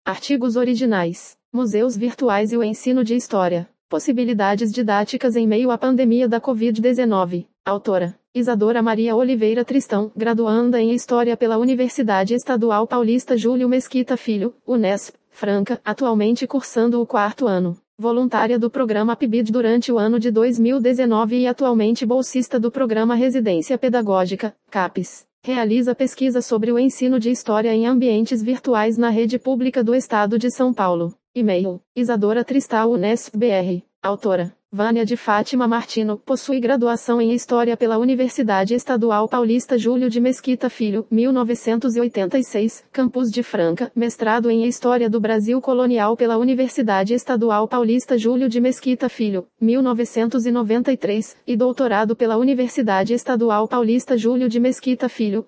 Artigos originais. Museus virtuais e o ensino de história. Possibilidades didáticas em meio à pandemia da Covid-19. Autora: Isadora Maria Oliveira Tristão, graduanda em História pela Universidade Estadual Paulista Júlio Mesquita Filho, Unesp, Franca, atualmente cursando o 4º ano. Voluntária do programa PIBID durante o ano de 2019 e atualmente bolsista do programa Residência Pedagógica, CAPES. Realiza pesquisa sobre o ensino de história em ambientes virtuais na rede pública do Estado de São Paulo. E-mail: Isadora Tristão Unesp BR. Autora: Vânia de Fátima Martino, possui graduação em História pela Universidade Estadual Paulista Júlio de Mesquita Filho, 1986, campus de Franca, mestrado em História do Brasil Colonial pela Universidade Estadual Paulista Júlio de Mesquita Filho, 1993, e doutorado pela Universidade Estadual Paulista Júlio de Mesquita Filho,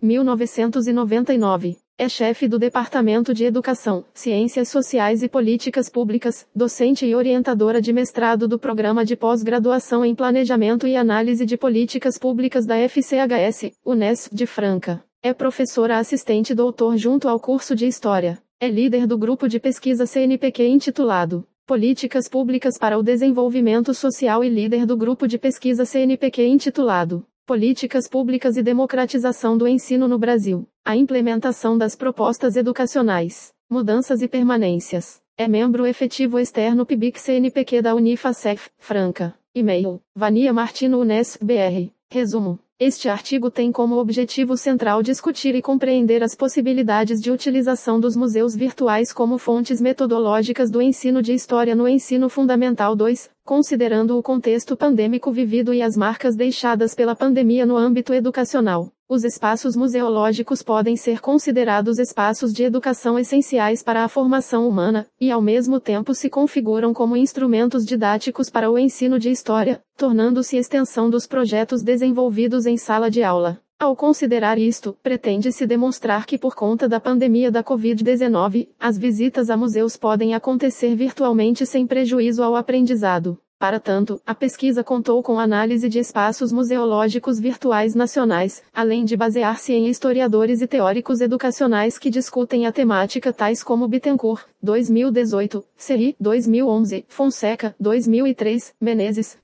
1999. É chefe do Departamento de Educação, Ciências Sociais e Políticas Públicas, docente e orientadora de mestrado do Programa de Pós-Graduação em Planejamento e Análise de Políticas Públicas da FCHS, Unesp de Franca. É professora assistente doutor junto ao curso de História. É líder do grupo de pesquisa CNPq intitulado Políticas Públicas para o Desenvolvimento Social e líder do grupo de pesquisa CNPq intitulado Políticas Públicas e Democratização do Ensino no Brasil. A implementação das propostas educacionais, mudanças e permanências. É membro efetivo externo PIBIC-CNPq da Unifacef, Franca. E-mail: Vania Martino Unesp BR. Resumo: este artigo tem como objetivo central discutir e compreender as possibilidades de utilização dos museus virtuais como fontes metodológicas do ensino de história no ensino fundamental 2, considerando o contexto pandêmico vivido e as marcas deixadas pela pandemia no âmbito educacional. Os espaços museológicos podem ser considerados espaços de educação essenciais para a formação humana, e ao mesmo tempo se configuram como instrumentos didáticos para o ensino de história, tornando-se extensão dos projetos desenvolvidos em sala de aula. Ao considerar isto, pretende-se demonstrar que por conta da pandemia da Covid-19, as visitas a museus podem acontecer virtualmente sem prejuízo ao aprendizado. Para tanto, a pesquisa contou com análise de espaços museológicos virtuais nacionais, além de basear-se em historiadores e teóricos educacionais que discutem a temática tais como Bittencourt, 2018, Serri, 2011, Fonseca, 2003, Menezes,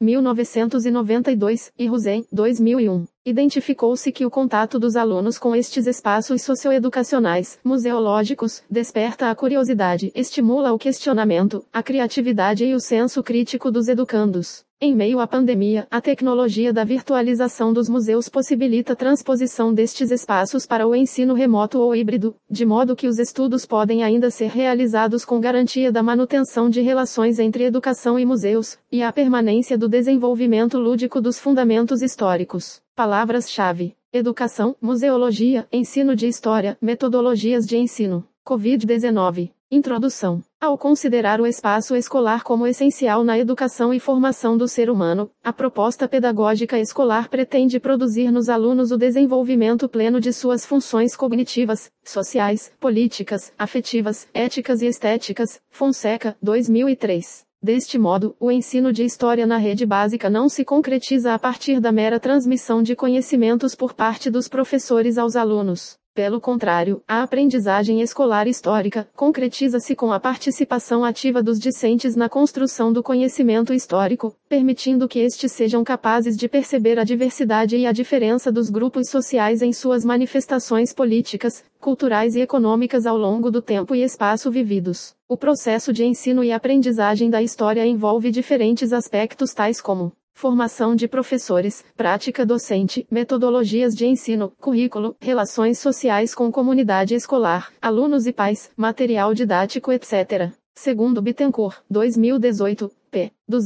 1992, e Rosen, 2001. Identificou-se que o contato dos alunos com estes espaços socioeducacionais, museológicos, desperta a curiosidade, estimula o questionamento, a criatividade e o senso crítico dos educandos. Em meio à pandemia, a tecnologia da virtualização dos museus possibilita a transposição destes espaços para o ensino remoto ou híbrido, de modo que os estudos podem ainda ser realizados com garantia da manutenção de relações entre educação e museus, e a permanência do desenvolvimento lúdico dos fundamentos históricos. Palavras-chave: educação, museologia, ensino de história, metodologias de ensino. Covid-19. Introdução. Ao considerar o espaço escolar como essencial na educação e formação do ser humano, a proposta pedagógica escolar pretende produzir nos alunos o desenvolvimento pleno de suas funções cognitivas, sociais, políticas, afetivas, éticas e estéticas. Fonseca, 2003. Deste modo, o ensino de história na rede básica não se concretiza a partir da mera transmissão de conhecimentos por parte dos professores aos alunos. Pelo contrário, a aprendizagem escolar histórica concretiza-se com a participação ativa dos discentes na construção do conhecimento histórico, permitindo que estes sejam capazes de perceber a diversidade e a diferença dos grupos sociais em suas manifestações políticas, culturais e econômicas ao longo do tempo e espaço vividos. O processo de ensino e aprendizagem da história envolve diferentes aspectos tais como formação de professores, prática docente, metodologias de ensino, currículo, relações sociais com comunidade escolar, alunos e pais, material didático, etc. Segundo Bittencourt, 2018, p.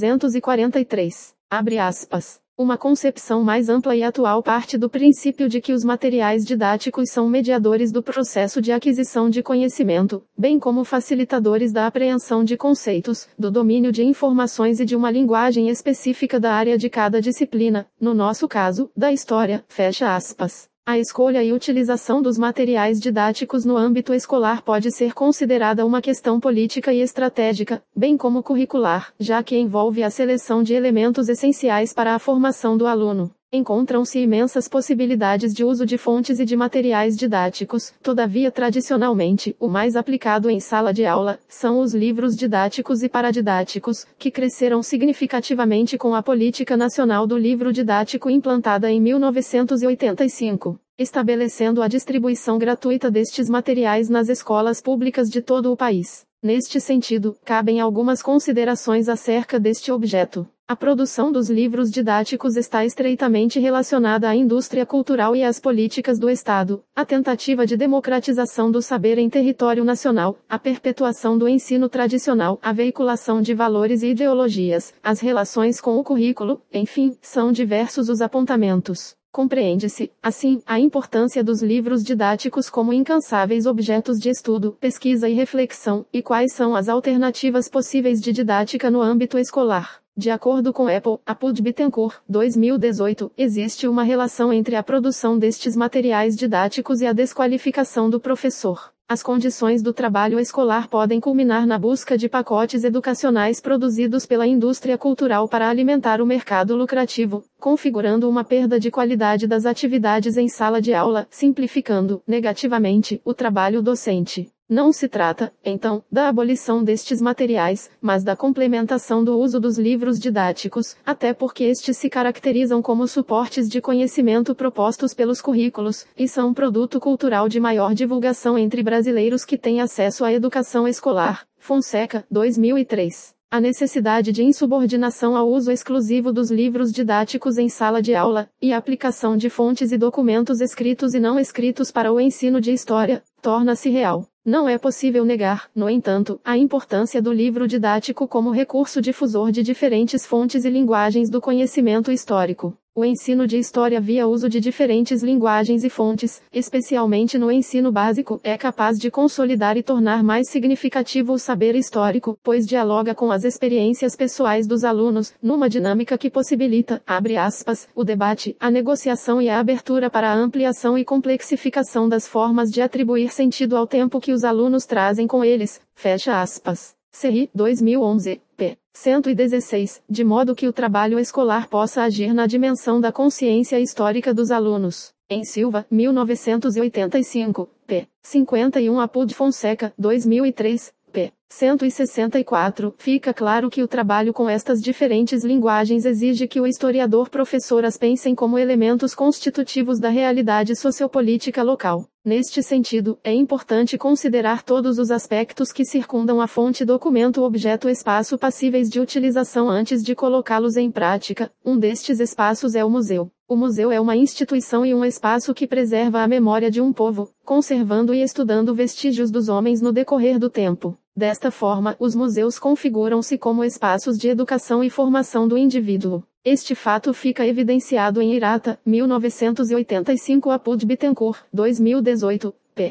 243. Abre aspas. Uma concepção mais ampla e atual parte do princípio de que os materiais didáticos são mediadores do processo de aquisição de conhecimento, bem como facilitadores da apreensão de conceitos, do domínio de informações e de uma linguagem específica da área de cada disciplina, no nosso caso, da história. Fecha aspas. A escolha e utilização dos materiais didáticos no âmbito escolar pode ser considerada uma questão política e estratégica, bem como curricular, já que envolve a seleção de elementos essenciais para a formação do aluno. Encontram-se imensas possibilidades de uso de fontes e de materiais didáticos, todavia tradicionalmente, o mais aplicado em sala de aula, são os livros didáticos e paradidáticos, que cresceram significativamente com a Política Nacional do Livro Didático implantada em 1985. Estabelecendo a distribuição gratuita destes materiais nas escolas públicas de todo o país. Neste sentido, cabem algumas considerações acerca deste objeto. A produção dos livros didáticos está estreitamente relacionada à indústria cultural e às políticas do Estado, a tentativa de democratização do saber em território nacional, a perpetuação do ensino tradicional, a veiculação de valores e ideologias, as relações com o currículo, enfim, são diversos os apontamentos. Compreende-se, assim, a importância dos livros didáticos como incansáveis objetos de estudo, pesquisa e reflexão, e quais são as alternativas possíveis de didática no âmbito escolar. De acordo com Apud Bittencourt, 2018, existe uma relação entre a produção destes materiais didáticos e a desqualificação do professor. As condições do trabalho escolar podem culminar na busca de pacotes educacionais produzidos pela indústria cultural para alimentar o mercado lucrativo, configurando uma perda de qualidade das atividades em sala de aula, simplificando, negativamente, o trabalho docente. Não se trata, então, da abolição destes materiais, mas da complementação do uso dos livros didáticos, até porque estes se caracterizam como suportes de conhecimento propostos pelos currículos, e são um produto cultural de maior divulgação entre brasileiros que têm acesso à educação escolar. Fonseca, 2003. A necessidade de insubordinação ao uso exclusivo dos livros didáticos em sala de aula, e a aplicação de fontes e documentos escritos e não escritos para o ensino de história, torna-se real. Não é possível negar, no entanto, a importância do livro didático como recurso difusor de diferentes fontes e linguagens do conhecimento histórico. O ensino de história via uso de diferentes linguagens e fontes, especialmente no ensino básico, é capaz de consolidar e tornar mais significativo o saber histórico, pois dialoga com as experiências pessoais dos alunos, numa dinâmica que possibilita, abre aspas, o debate, a negociação e a abertura para a ampliação e complexificação das formas de atribuir sentido ao tempo que os alunos trazem com eles, fecha aspas. Serri, 2011, p. 116, de modo que o trabalho escolar possa agir na dimensão da consciência histórica dos alunos. Em Silva, 1985, p. 51 Apud Fonseca, 2003, p. 164, fica claro que o trabalho com estas diferentes linguagens exige que o historiador-professor as pensem como elementos constitutivos da realidade sociopolítica local. Neste sentido, é importante considerar todos os aspectos que circundam a fonte documento objeto espaço passíveis de utilização antes de colocá-los em prática. Um destes espaços é o museu. O museu é uma instituição e um espaço que preserva a memória de um povo, conservando e estudando vestígios dos homens no decorrer do tempo. Desta forma, os museus configuram-se como espaços de educação e formação do indivíduo. Este fato fica evidenciado em Hirata, 1985 Apud Bittencourt, 2018, p.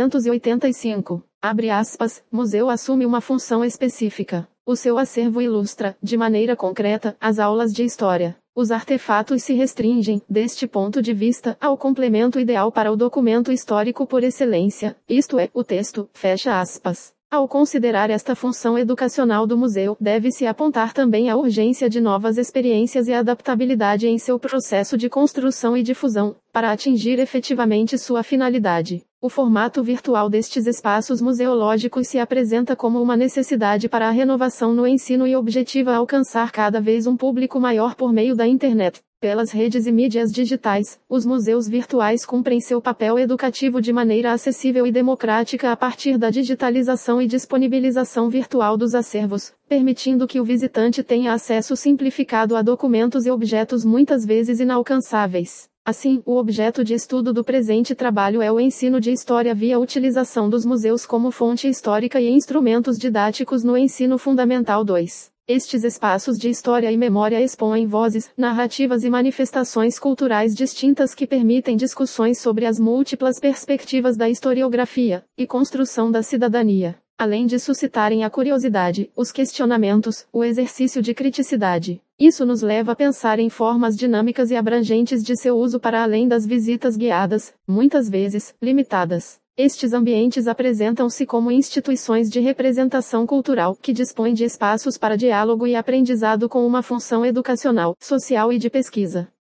285. Abre aspas, museu assume uma função específica. O seu acervo ilustra, de maneira concreta, as aulas de história. Os artefatos se restringem, deste ponto de vista, ao complemento ideal para o documento histórico por excelência, isto é, o texto, fecha aspas. Ao considerar esta função educacional do museu, deve-se apontar também a urgência de novas experiências e adaptabilidade em seu processo de construção e difusão, para atingir efetivamente sua finalidade. O formato virtual destes espaços museológicos se apresenta como uma necessidade para a renovação no ensino e objetiva alcançar cada vez um público maior por meio da internet. Pelas redes e mídias digitais, os museus virtuais cumprem seu papel educativo de maneira acessível e democrática a partir da digitalização e disponibilização virtual dos acervos, permitindo que o visitante tenha acesso simplificado a documentos e objetos muitas vezes inalcançáveis. Assim, o objeto de estudo do presente trabalho é o ensino de história via utilização dos museus como fonte histórica e instrumentos didáticos no ensino fundamental 2. Estes espaços de história e memória expõem vozes, narrativas e manifestações culturais distintas que permitem discussões sobre as múltiplas perspectivas da historiografia e construção da cidadania, além de suscitarem a curiosidade, os questionamentos, o exercício de criticidade. Isso nos leva a pensar em formas dinâmicas e abrangentes de seu uso para além das visitas guiadas, muitas vezes, limitadas. Estes ambientes apresentam-se como instituições de representação cultural, que dispõem de espaços para diálogo e aprendizado com uma função educacional, social e de pesquisa.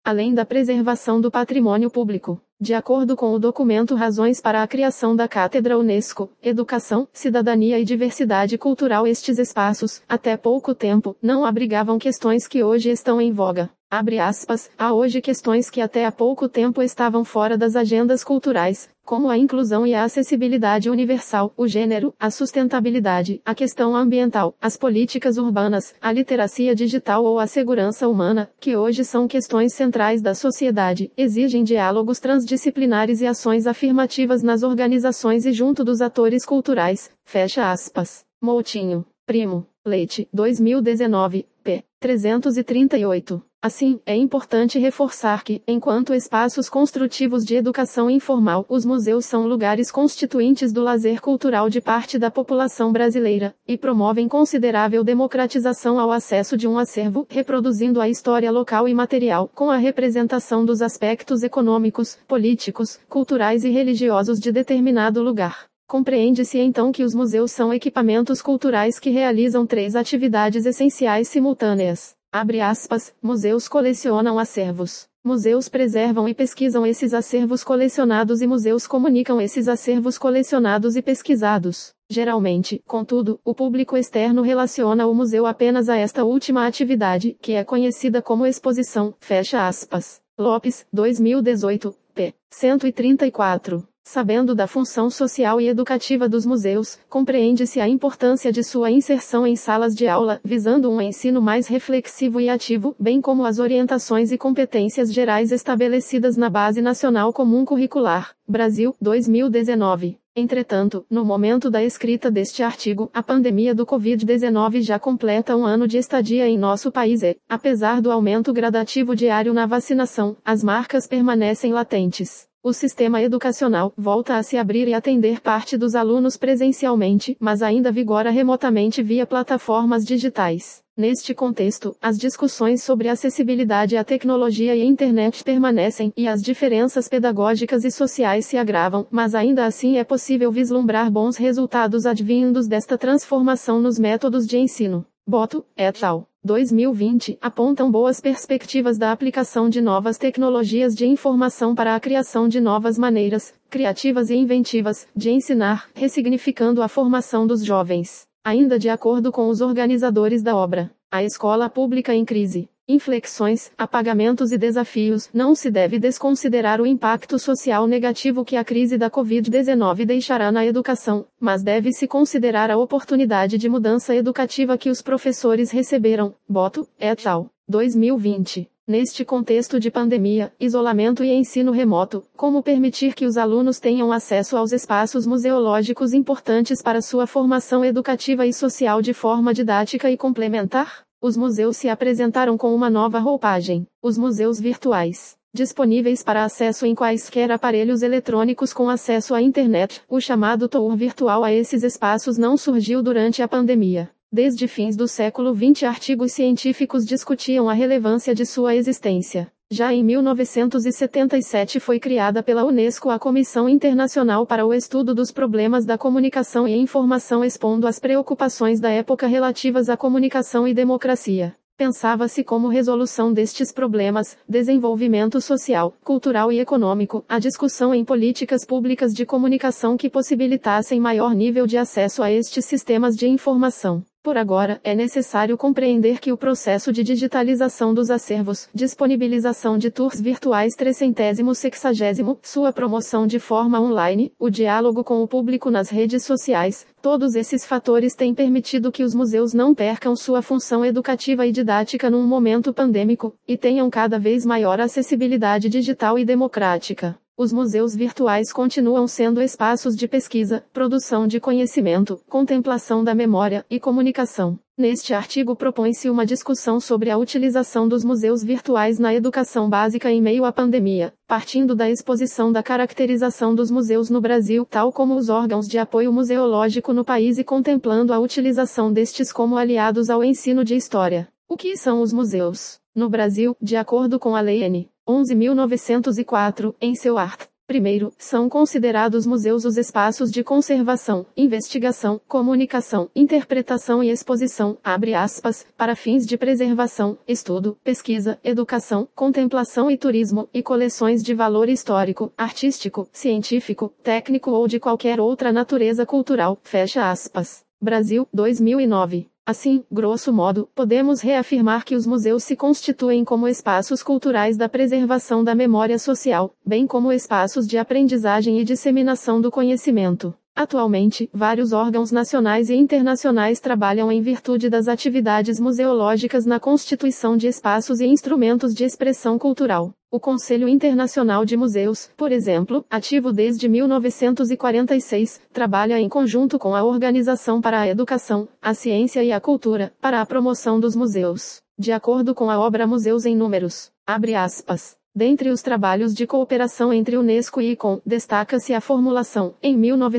além da preservação do patrimônio público. De acordo com o documento Razões para a Criação da Cátedra Unesco, Educação, Cidadania e Diversidade Cultural, estes espaços, até pouco tempo, não abrigavam questões que hoje estão em voga. Abre aspas, há hoje questões que até há pouco tempo estavam fora das agendas culturais, como a inclusão e a acessibilidade universal, o gênero, a sustentabilidade, a questão ambiental, as políticas urbanas, a literacia digital ou a segurança humana, que hoje são questões centrais da sociedade, exigem diálogos transdisciplinares e ações afirmativas nas organizações e junto dos atores culturais. Fecha aspas. Moutinho, Primo, Leite, 2019, p. 338. Assim, é importante reforçar que, enquanto espaços construtivos de educação informal, os museus são lugares constituintes do lazer cultural de parte da população brasileira, e promovem considerável democratização ao acesso de um acervo, reproduzindo a história local e material, com a representação dos aspectos econômicos, políticos, culturais e religiosos de determinado lugar. Compreende-se então que os museus são equipamentos culturais que realizam 3 atividades essenciais simultâneas. Abre aspas, museus colecionam acervos. Museus preservam e pesquisam esses acervos colecionados e museus comunicam esses acervos colecionados e pesquisados. Geralmente, contudo, o público externo relaciona o museu apenas a esta última atividade, que é conhecida como exposição. Fecha aspas. Lopes, 2018, p. 134. Sabendo da função social e educativa dos museus, compreende-se a importância de sua inserção em salas de aula, visando um ensino mais reflexivo e ativo, bem como as orientações e competências gerais estabelecidas na Base Nacional Comum Curricular. Brasil, 2019. Entretanto, no momento da escrita deste artigo, a pandemia do Covid-19 já completa um ano de estadia em nosso país e, apesar do aumento gradativo diário na vacinação, as marcas permanecem latentes. O sistema educacional volta a se abrir e atender parte dos alunos presencialmente, mas ainda vigora remotamente via plataformas digitais. Neste contexto, as discussões sobre acessibilidade à tecnologia e à internet permanecem, e as diferenças pedagógicas e sociais se agravam, mas ainda assim é possível vislumbrar bons resultados advindos desta transformação nos métodos de ensino. Boto, et al. 2020, apontam boas perspectivas da aplicação de novas tecnologias de informação para a criação de novas maneiras, criativas e inventivas, de ensinar, ressignificando a formação dos jovens. Ainda de acordo com os organizadores da obra, A Escola Pública em Crise. Inflexões, apagamentos e desafios, não se deve desconsiderar o impacto social negativo que a crise da Covid-19 deixará na educação, mas deve-se considerar a oportunidade de mudança educativa que os professores receberam. Boto, et al. 2020. Neste contexto de pandemia, isolamento e ensino remoto, como permitir que os alunos tenham acesso aos espaços museológicos importantes para sua formação educativa e social de forma didática e complementar? Os museus se apresentaram com uma nova roupagem. Os museus virtuais, disponíveis para acesso em quaisquer aparelhos eletrônicos com acesso à internet. O chamado tour virtual a esses espaços não surgiu durante a pandemia. Desde fins do século XX, artigos científicos discutiam a relevância de sua existência. Já em 1977 foi criada pela Unesco a Comissão Internacional para o Estudo dos Problemas da Comunicação e Informação, expondo as preocupações da época relativas à comunicação e democracia. Pensava-se como resolução destes problemas, desenvolvimento social, cultural e econômico, a discussão em políticas públicas de comunicação que possibilitassem maior nível de acesso a estes sistemas de informação. Por agora, é necessário compreender que o processo de digitalização dos acervos, disponibilização de tours virtuais 360º, sua promoção de forma online, o diálogo com o público nas redes sociais, todos esses fatores têm permitido que os museus não percam sua função educativa e didática num momento pandêmico, e tenham cada vez maior acessibilidade digital e democrática. Os museus virtuais continuam sendo espaços de pesquisa, produção de conhecimento, contemplação da memória e comunicação. Neste artigo propõe-se uma discussão sobre a utilização dos museus virtuais na educação básica em meio à pandemia, partindo da exposição da caracterização dos museus no Brasil, tal como os órgãos de apoio museológico no país, e contemplando a utilização destes como aliados ao ensino de história. O que são os museus? No Brasil, de acordo com a Lei N. 11.904, em seu art. Primeiro, são considerados museus os espaços de conservação, investigação, comunicação, interpretação e exposição, abre aspas, para fins de preservação, estudo, pesquisa, educação, contemplação e turismo, e coleções de valor histórico, artístico, científico, técnico ou de qualquer outra natureza cultural, fecha aspas. Brasil, 2009. Assim, grosso modo, podemos reafirmar que os museus se constituem como espaços culturais da preservação da memória social, bem como espaços de aprendizagem e disseminação do conhecimento. Atualmente, vários órgãos nacionais e internacionais trabalham em virtude das atividades museológicas na constituição de espaços e instrumentos de expressão cultural. O Conselho Internacional de Museus, por exemplo, ativo desde 1946, trabalha em conjunto com a Organização para a Educação, a Ciência e a Cultura, para a promoção dos museus. De acordo com a obra Museus em Números, abre aspas. Dentre os trabalhos de cooperação entre Unesco e ICOM, destaca-se a formulação, em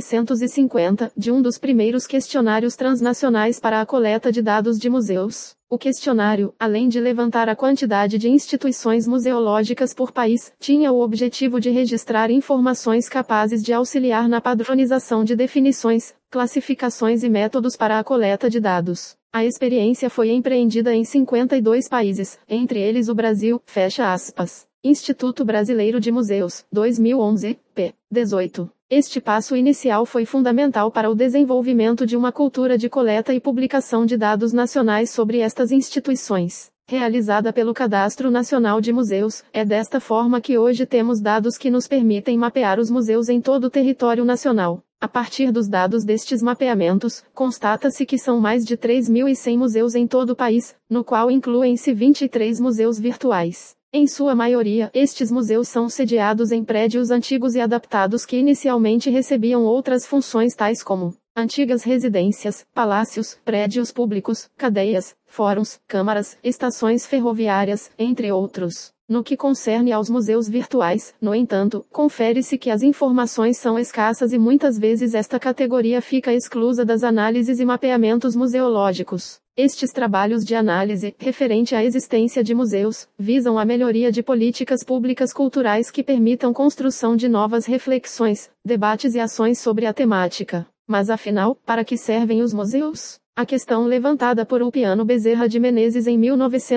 1950, de um dos primeiros questionários transnacionais para a coleta de dados de museus. O questionário, além de levantar a quantidade de instituições museológicas por país, tinha o objetivo de registrar informações capazes de auxiliar na padronização de definições, classificações e métodos para a coleta de dados. A experiência foi empreendida em 52 países, entre eles o Brasil, fecha aspas. Instituto Brasileiro de Museus, 2011, p. 18. Este passo inicial foi fundamental para o desenvolvimento de uma cultura de coleta e publicação de dados nacionais sobre estas instituições. Realizada pelo Cadastro Nacional de Museus, é desta forma que hoje temos dados que nos permitem mapear os museus em todo o território nacional. A partir dos dados destes mapeamentos, constata-se que são mais de 3.100 museus em todo o país, no qual incluem-se 23 museus virtuais. Em sua maioria, estes museus são sediados em prédios antigos e adaptados que inicialmente recebiam outras funções tais como antigas residências, palácios, prédios públicos, cadeias, fóruns, câmaras, estações ferroviárias, entre outros. No que concerne aos museus virtuais, no entanto, confere-se que as informações são escassas e muitas vezes esta categoria fica exclusa das análises e mapeamentos museológicos. Estes trabalhos de análise, referente à existência de museus, visam a melhoria de políticas públicas culturais que permitam construção de novas reflexões, debates e ações sobre a temática. Mas afinal, para que servem os museus? A questão levantada por Ulpiano Bezerra de Menezes em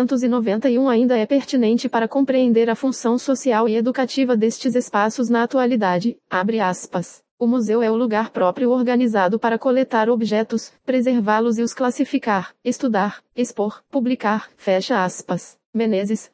1991 ainda é pertinente para compreender a função social e educativa destes espaços na atualidade. Abre aspas. O museu é o lugar próprio organizado para coletar objetos, preservá-los e os classificar, estudar, expor, publicar, fecha aspas. Menezes,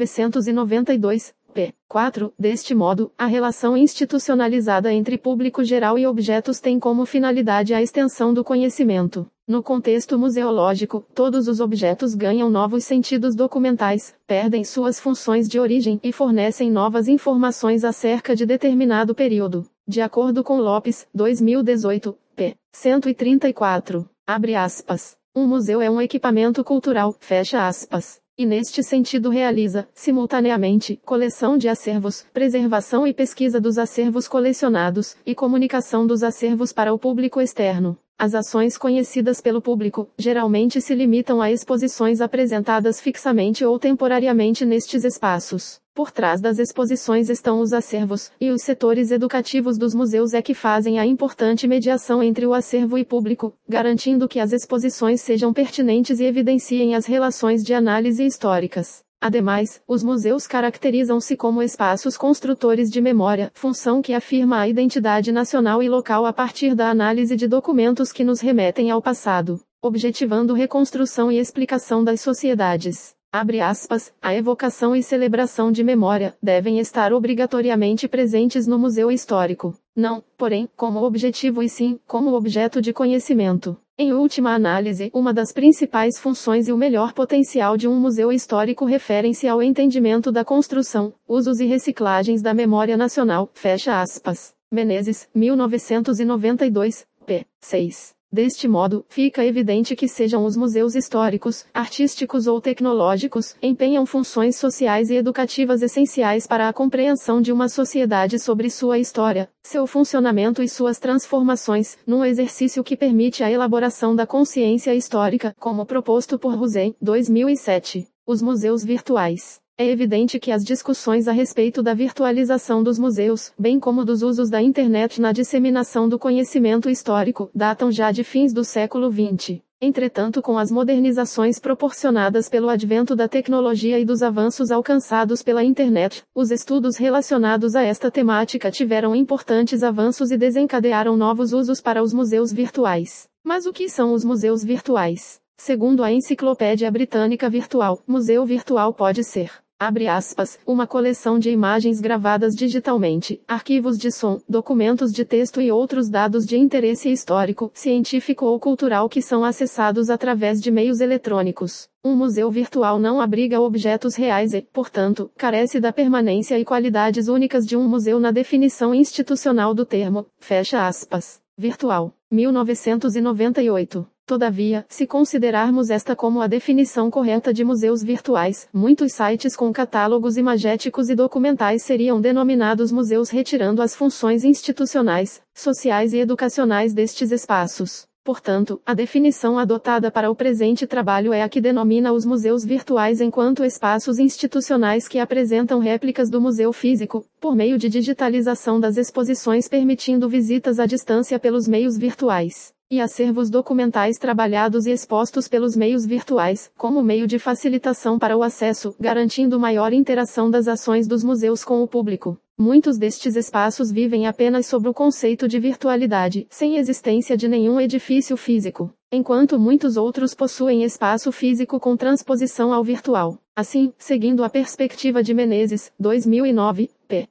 1992, p. 4. Deste modo, a relação institucionalizada entre público geral e objetos tem como finalidade a extensão do conhecimento. No contexto museológico, todos os objetos ganham novos sentidos documentais, perdem suas funções de origem e fornecem novas informações acerca de determinado período. De acordo com Lopes, 2018, p. 134, abre aspas. Um museu é um equipamento cultural, fecha aspas. E neste sentido realiza, simultaneamente, coleção de acervos, preservação e pesquisa dos acervos colecionados, e comunicação dos acervos para o público externo. As ações conhecidas pelo público, geralmente se limitam a exposições apresentadas fixamente ou temporariamente nestes espaços. Por trás das exposições estão os acervos, e os setores educativos dos museus é que fazem a importante mediação entre o acervo e público, garantindo que as exposições sejam pertinentes e evidenciem as relações de análise históricas. Ademais, os museus caracterizam-se como espaços construtores de memória, função que afirma a identidade nacional e local a partir da análise de documentos que nos remetem ao passado, objetivando reconstrução e explicação das sociedades. Abre aspas, a evocação e celebração de memória devem estar obrigatoriamente presentes no museu histórico. Não, porém, como objetivo e sim, como objeto de conhecimento. Em última análise, uma das principais funções e o melhor potencial de um museu histórico referem-se ao entendimento da construção, usos e reciclagens da memória nacional, fecha aspas. Menezes, 1992, p. 6. Deste modo, fica evidente que sejam os museus históricos, artísticos ou tecnológicos, empenham funções sociais e educativas essenciais para a compreensão de uma sociedade sobre sua história, seu funcionamento e suas transformações, num exercício que permite a elaboração da consciência histórica, como proposto por Rosen, 2007. Os museus virtuais. É evidente que as discussões a respeito da virtualização dos museus, bem como dos usos da internet na disseminação do conhecimento histórico, datam já de fins do século XX. Entretanto, com as modernizações proporcionadas pelo advento da tecnologia e dos avanços alcançados pela internet, os estudos relacionados a esta temática tiveram importantes avanços e desencadearam novos usos para os museus virtuais. Mas o que são os museus virtuais? Segundo a Enciclopédia Britânica Virtual, museu virtual pode ser, abre aspas, uma coleção de imagens gravadas digitalmente, arquivos de som, documentos de texto e outros dados de interesse histórico, científico ou cultural que são acessados através de meios eletrônicos. Um museu virtual não abriga objetos reais e, portanto, carece da permanência e qualidades únicas de um museu na definição institucional do termo, fecha aspas. Virtual. 1998. Todavia, se considerarmos esta como a definição correta de museus virtuais, muitos sites com catálogos imagéticos e documentais seriam denominados museus, retirando as funções institucionais, sociais e educacionais destes espaços. Portanto, a definição adotada para o presente trabalho é a que denomina os museus virtuais enquanto espaços institucionais que apresentam réplicas do museu físico, por meio de digitalização das exposições, permitindo visitas à distância pelos meios virtuais, e acervos documentais trabalhados e expostos pelos meios virtuais, como meio de facilitação para o acesso, garantindo maior interação das ações dos museus com o público. Muitos destes espaços vivem apenas sob o conceito de virtualidade, sem existência de nenhum edifício físico, enquanto muitos outros possuem espaço físico com transposição ao virtual. Assim, seguindo a perspectiva de Menezes, 2009, p.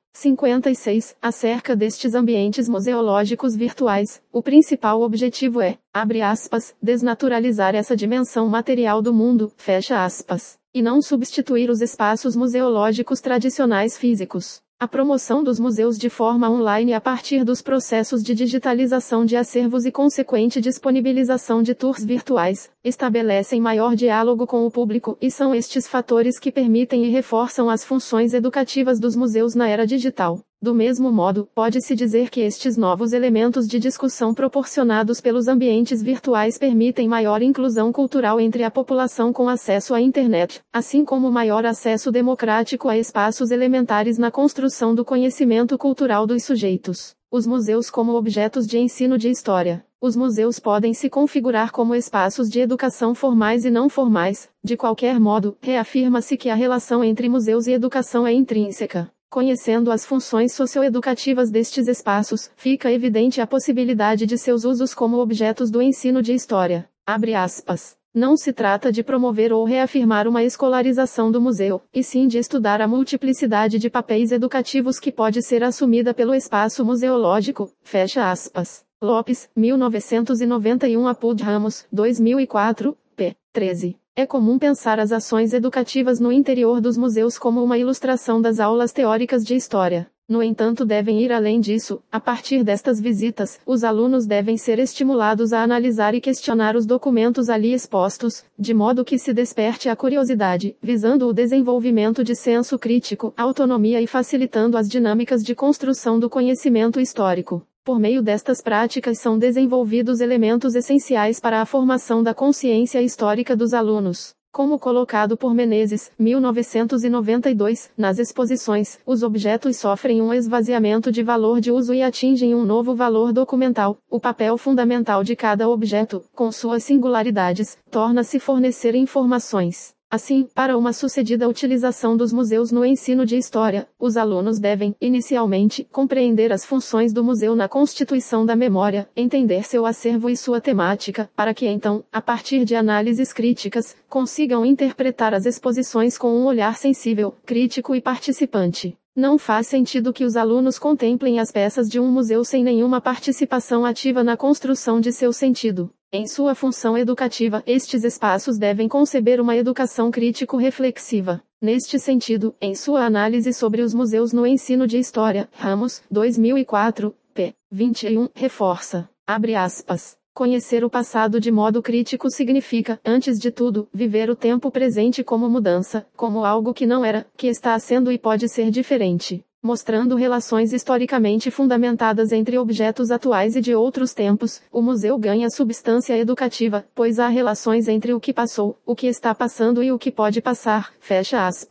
56, acerca destes ambientes museológicos virtuais, o principal objetivo é, abre aspas, desnaturalizar essa dimensão material do mundo, fecha aspas, e não substituir os espaços museológicos tradicionais físicos. A promoção dos museus de forma online a partir dos processos de digitalização de acervos e consequente disponibilização de tours virtuais, estabelecem maior diálogo com o público, e são estes fatores que permitem e reforçam as funções educativas dos museus na era digital. Do mesmo modo, pode-se dizer que estes novos elementos de discussão proporcionados pelos ambientes virtuais permitem maior inclusão cultural entre a população com acesso à internet, assim como maior acesso democrático a espaços elementares na construção do conhecimento cultural dos sujeitos. Os museus como objetos de ensino de história. Os museus podem se configurar como espaços de educação formais e não formais. De qualquer modo, reafirma-se que a relação entre museus e educação é intrínseca. Conhecendo as funções socioeducativas destes espaços, fica evidente a possibilidade de seus usos como objetos do ensino de história. Abre aspas. Não se trata de promover ou reafirmar uma escolarização do museu, e sim de estudar a multiplicidade de papéis educativos que pode ser assumida pelo espaço museológico, fecha aspas. Lopes, 1991. Apud Ramos, 2004, p. 13. É comum pensar as ações educativas no interior dos museus como uma ilustração das aulas teóricas de história. No entanto, devem ir além disso. A partir destas visitas, os alunos devem ser estimulados a analisar e questionar os documentos ali expostos, de modo que se desperte a curiosidade, visando o desenvolvimento de senso crítico, autonomia e facilitando as dinâmicas de construção do conhecimento histórico. Por meio destas práticas são desenvolvidos elementos essenciais para a formação da consciência histórica dos alunos. Como colocado por Menezes, 1992, nas exposições, os objetos sofrem um esvaziamento de valor de uso e atingem um novo valor documental. O papel fundamental de cada objeto, com suas singularidades, torna-se fornecer informações. Assim, para uma sucedida utilização dos museus no ensino de história, os alunos devem, inicialmente, compreender as funções do museu na constituição da memória, entender seu acervo e sua temática, para que então, a partir de análises críticas, consigam interpretar as exposições com um olhar sensível, crítico e participante. Não faz sentido que os alunos contemplem as peças de um museu sem nenhuma participação ativa na construção de seu sentido. Em sua função educativa, estes espaços devem conceber uma educação crítico-reflexiva. Neste sentido, em sua análise sobre os museus no ensino de história, Ramos, 2004, p. 21, reforça, abre aspas, conhecer o passado de modo crítico significa, antes de tudo, viver o tempo presente como mudança, como algo que não era, que está sendo e pode ser diferente. Mostrando relações historicamente fundamentadas entre objetos atuais e de outros tempos, o museu ganha substância educativa, pois há relações entre o que passou, o que está passando e o que pode passar, fecha aspas.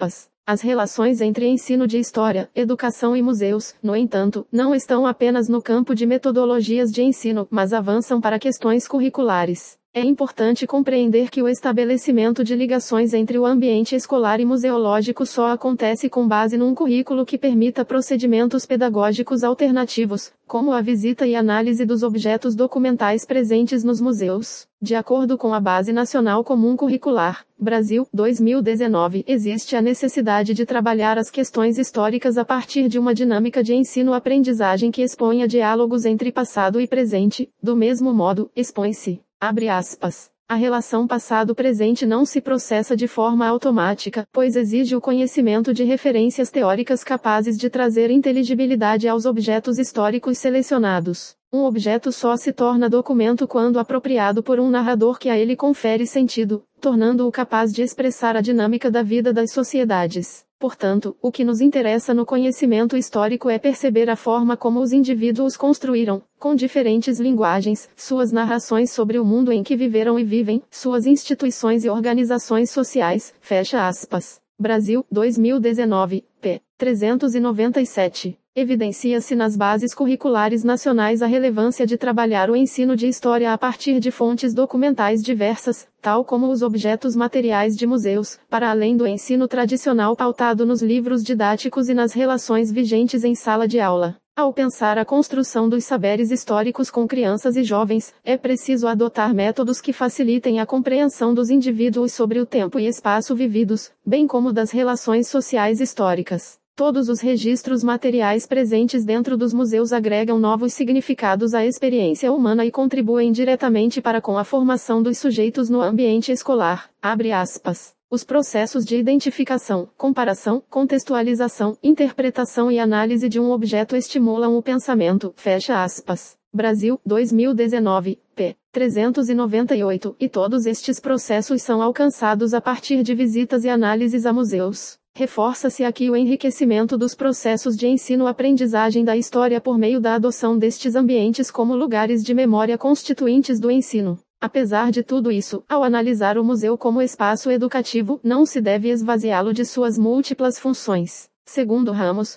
As relações entre ensino de história, educação e museus, no entanto, não estão apenas no campo de metodologias de ensino, mas avançam para questões curriculares. É importante compreender que o estabelecimento de ligações entre o ambiente escolar e museológico só acontece com base num currículo que permita procedimentos pedagógicos alternativos, como a visita e análise dos objetos documentais presentes nos museus. De acordo com a Base Nacional Comum Curricular, Brasil, 2019, existe a necessidade de trabalhar as questões históricas a partir de uma dinâmica de ensino-aprendizagem que exponha diálogos entre passado e presente. Do mesmo modo, expõe-se, abre aspas, a relação passado-presente não se processa de forma automática, pois exige o conhecimento de referências teóricas capazes de trazer inteligibilidade aos objetos históricos selecionados. Um objeto só se torna documento quando apropriado por um narrador que a ele confere sentido, tornando-o capaz de expressar a dinâmica da vida das sociedades. Portanto, o que nos interessa no conhecimento histórico é perceber a forma como os indivíduos construíram, com diferentes linguagens, suas narrações sobre o mundo em que viveram e vivem, suas instituições e organizações sociais. Fecha aspas. Brasil, 2019, p. 397. Evidencia-se nas bases curriculares nacionais a relevância de trabalhar o ensino de história a partir de fontes documentais diversas, tal como os objetos materiais de museus, para além do ensino tradicional pautado nos livros didáticos e nas relações vigentes em sala de aula. Ao pensar a construção dos saberes históricos com crianças e jovens, é preciso adotar métodos que facilitem a compreensão dos indivíduos sobre o tempo e espaço vividos, bem como das relações sociais históricas. Todos os registros materiais presentes dentro dos museus agregam novos significados à experiência humana e contribuem diretamente para com a formação dos sujeitos no ambiente escolar. Abre aspas. Os processos de identificação, comparação, contextualização, interpretação e análise de um objeto estimulam o pensamento. Fecha aspas. Brasil, 2019, p. 398, e todos estes processos são alcançados a partir de visitas e análises a museus. Reforça-se aqui o enriquecimento dos processos de ensino-aprendizagem da história por meio da adoção destes ambientes como lugares de memória constituintes do ensino. Apesar de tudo isso, ao analisar o museu como espaço educativo, não se deve esvaziá-lo de suas múltiplas funções. Segundo Ramos,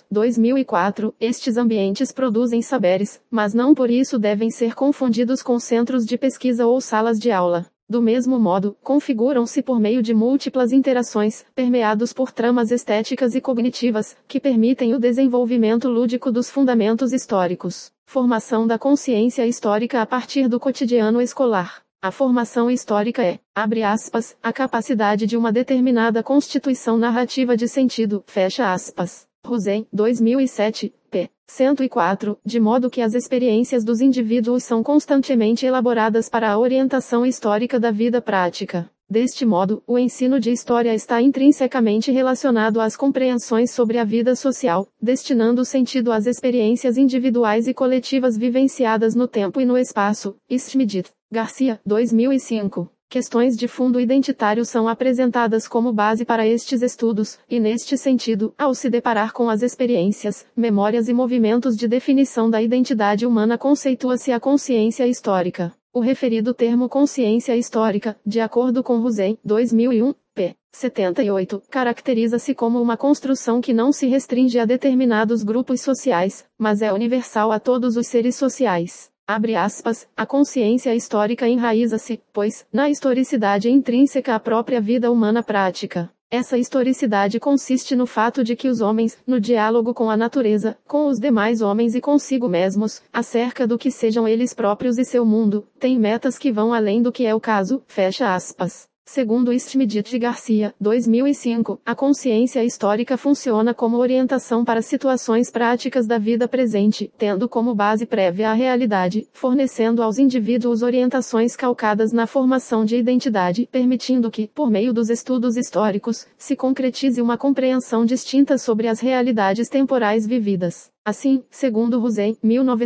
2004, estes ambientes produzem saberes, mas não por isso devem ser confundidos com centros de pesquisa ou salas de aula. Do mesmo modo, configuram-se por meio de múltiplas interações, permeados por tramas estéticas e cognitivas, que permitem o desenvolvimento lúdico dos fundamentos históricos. Formação da consciência histórica a partir do cotidiano escolar. A formação histórica é, abre aspas, a capacidade de uma determinada constituição narrativa de sentido, fecha aspas. Rosen, 2007, p. 104, de modo que as experiências dos indivíduos são constantemente elaboradas para a orientação histórica da vida prática. Deste modo, o ensino de história está intrinsecamente relacionado às compreensões sobre a vida social, destinando sentido às experiências individuais e coletivas vivenciadas no tempo e no espaço. Schmidt, Garcia, 2005. Questões de fundo identitário são apresentadas como base para estes estudos, e neste sentido, ao se deparar com as experiências, memórias e movimentos de definição da identidade humana conceitua-se a consciência histórica. O referido termo consciência histórica, de acordo com Rosen, 2001, p. 78, caracteriza-se como uma construção que não se restringe a determinados grupos sociais, mas é universal a todos os seres sociais. Abre aspas, a consciência histórica enraiza-se, pois, na historicidade intrínseca à própria vida humana prática. Essa historicidade consiste no fato de que os homens, no diálogo com a natureza, com os demais homens e consigo mesmos, acerca do que sejam eles próprios e seu mundo, têm metas que vão além do que é o caso, fecha aspas. Segundo Schmidt Garcia, 2005, a consciência histórica funciona como orientação para situações práticas da vida presente, tendo como base prévia a realidade, fornecendo aos indivíduos orientações calcadas na formação de identidade, permitindo que, por meio dos estudos históricos, se concretize uma compreensão distinta sobre as realidades temporais vividas. Assim, segundo Rosen,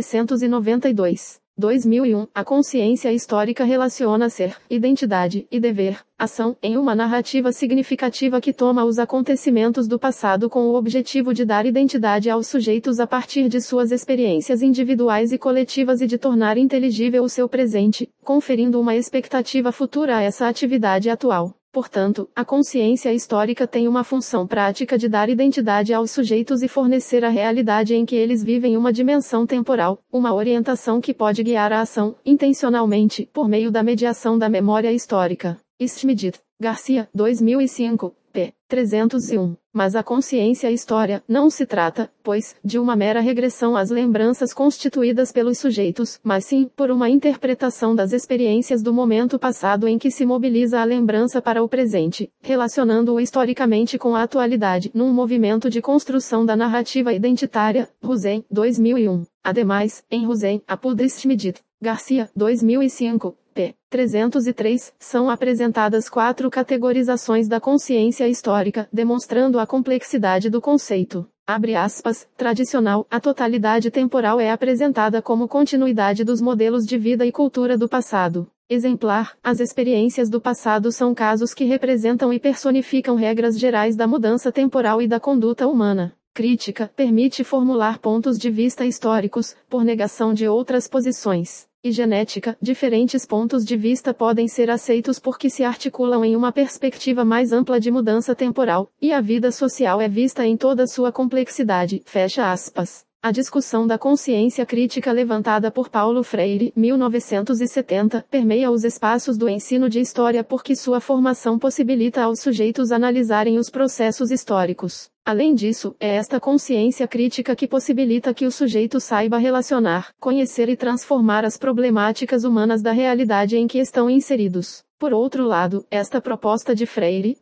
1992. 2001, a consciência histórica relaciona ser, identidade e dever, ação, em uma narrativa significativa que toma os acontecimentos do passado com o objetivo de dar identidade aos sujeitos a partir de suas experiências individuais e coletivas e de tornar inteligível o seu presente, conferindo uma expectativa futura a essa atividade atual. Portanto, a consciência histórica tem uma função prática de dar identidade aos sujeitos e fornecer a realidade em que eles vivem uma dimensão temporal, uma orientação que pode guiar a ação, intencionalmente, por meio da mediação da memória histórica. Schmidt, Garcia, 2005, p. 301. Mas a consciência história não se trata, pois, de uma mera regressão às lembranças constituídas pelos sujeitos, mas sim, por uma interpretação das experiências do momento passado em que se mobiliza a lembrança para o presente, relacionando-o historicamente com a atualidade, num movimento de construção da narrativa identitária. Rosen, 2001. Ademais, em Rosen, Apud Schmidt, Garcia, 2005, p. 303, são apresentadas 4 categorizações da consciência histórica, demonstrando a complexidade do conceito. Abre aspas, tradicional, a totalidade temporal é apresentada como continuidade dos modelos de vida e cultura do passado. Exemplar, as experiências do passado são casos que representam e personificam regras gerais da mudança temporal e da conduta humana. Crítica, permite formular pontos de vista históricos, por negação de outras posições. E genética, diferentes pontos de vista podem ser aceitos porque se articulam em uma perspectiva mais ampla de mudança temporal, e a vida social é vista em toda sua complexidade. Fecha aspas. A discussão da consciência crítica levantada por Paulo Freire, 1970, permeia os espaços do ensino de história porque sua formação possibilita aos sujeitos analisarem os processos históricos. Além disso, é esta consciência crítica que possibilita que o sujeito saiba relacionar, conhecer e transformar as problemáticas humanas da realidade em que estão inseridos. Por outro lado, esta proposta de Freire,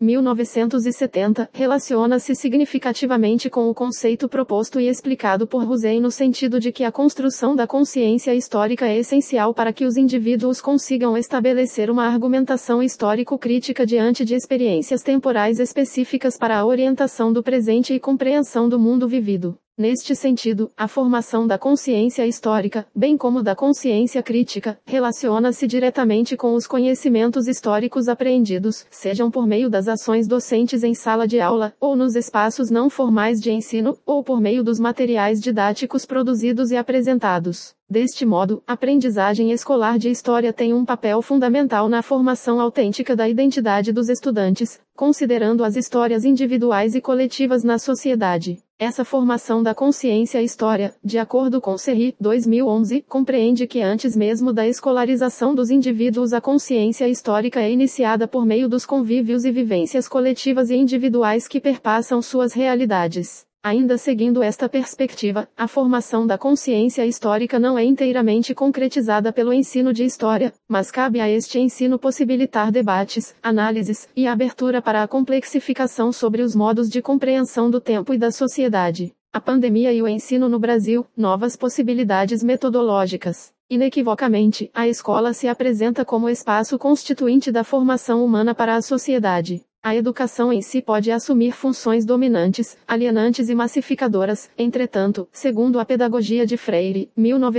1970, relaciona-se significativamente com o conceito proposto e explicado por Rosen no sentido de que a construção da consciência histórica é essencial para que os indivíduos consigam estabelecer uma argumentação histórico-crítica diante de experiências temporais específicas para a orientação do presente e compreensão do mundo vivido. Neste sentido, a formação da consciência histórica, bem como da consciência crítica, relaciona-se diretamente com os conhecimentos históricos apreendidos, sejam por meio das ações docentes em sala de aula, ou nos espaços não formais de ensino, ou por meio dos materiais didáticos produzidos e apresentados. Deste modo, a aprendizagem escolar de história tem um papel fundamental na formação autêntica da identidade dos estudantes, considerando as histórias individuais e coletivas na sociedade. Essa formação da consciência história, de acordo com Serri, 2011, compreende que antes mesmo da escolarização dos indivíduos a consciência histórica é iniciada por meio dos convívios e vivências coletivas e individuais que perpassam suas realidades. Ainda seguindo esta perspectiva, a formação da consciência histórica não é inteiramente concretizada pelo ensino de história, mas cabe a este ensino possibilitar debates, análises, e abertura para a complexificação sobre os modos de compreensão do tempo e da sociedade. A pandemia e o ensino no Brasil, novas possibilidades metodológicas. Inequivocamente, a escola se apresenta como espaço constituinte da formação humana para a sociedade. A educação em si pode assumir funções dominantes, alienantes e massificadoras. Entretanto, segundo a pedagogia de Freire,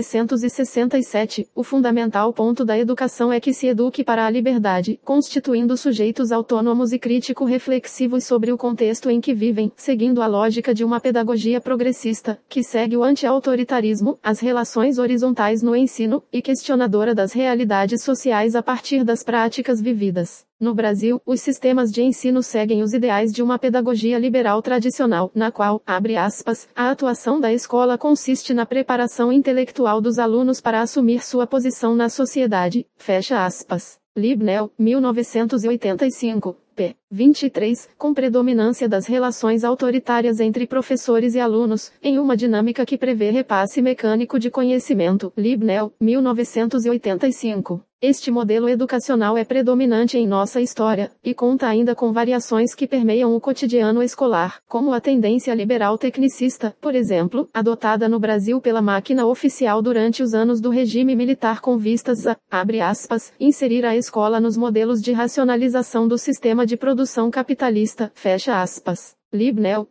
1967, o fundamental ponto da educação é que se eduque para a liberdade, constituindo sujeitos autônomos e crítico-reflexivos sobre o contexto em que vivem, seguindo a lógica de uma pedagogia progressista, que segue o anti-autoritarismo, as relações horizontais no ensino, e questionadora das realidades sociais a partir das práticas vividas. No Brasil, os sistemas de ensino seguem os ideais de uma pedagogia liberal tradicional, na qual, abre aspas, a atuação da escola consiste na preparação intelectual dos alunos para assumir sua posição na sociedade, fecha aspas. Libnel, 1985, p. 23, com predominância das relações autoritárias entre professores e alunos, em uma dinâmica que prevê repasse mecânico de conhecimento. Libnel, 1985. Este modelo educacional é predominante em nossa história, e conta ainda com variações que permeiam o cotidiano escolar, como a tendência liberal tecnicista, por exemplo, adotada no Brasil pela máquina oficial durante os anos do regime militar com vistas a, abre aspas, inserir a escola nos modelos de racionalização do sistema de produção capitalista, fecha aspas. Libnel,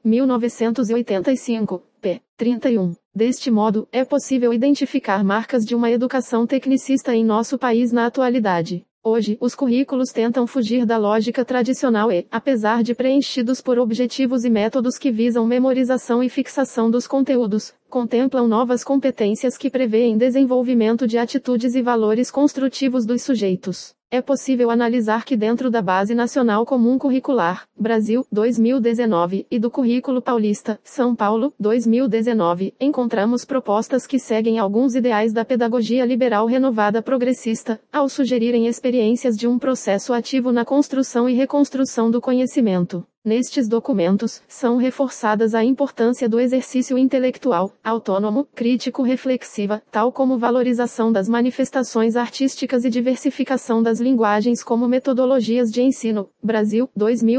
1985, p. 31. Deste modo, é possível identificar marcas de uma educação tecnicista em nosso país na atualidade. Hoje, os currículos tentam fugir da lógica tradicional e, apesar de preenchidos por objetivos e métodos que visam memorização e fixação dos conteúdos, contemplam novas competências que prevêem desenvolvimento de atitudes e valores construtivos dos sujeitos. É possível analisar que dentro da Base Nacional Comum Curricular, Brasil, 2019, e do Currículo Paulista, São Paulo, 2019, encontramos propostas que seguem alguns ideais da pedagogia liberal renovada progressista, ao sugerirem experiências de um processo ativo na construção e reconstrução do conhecimento. Nestes documentos, são reforçadas a importância do exercício intelectual, autônomo, crítico-reflexiva, tal como valorização das manifestações artísticas e diversificação das linguagens como metodologias de ensino. Brasil,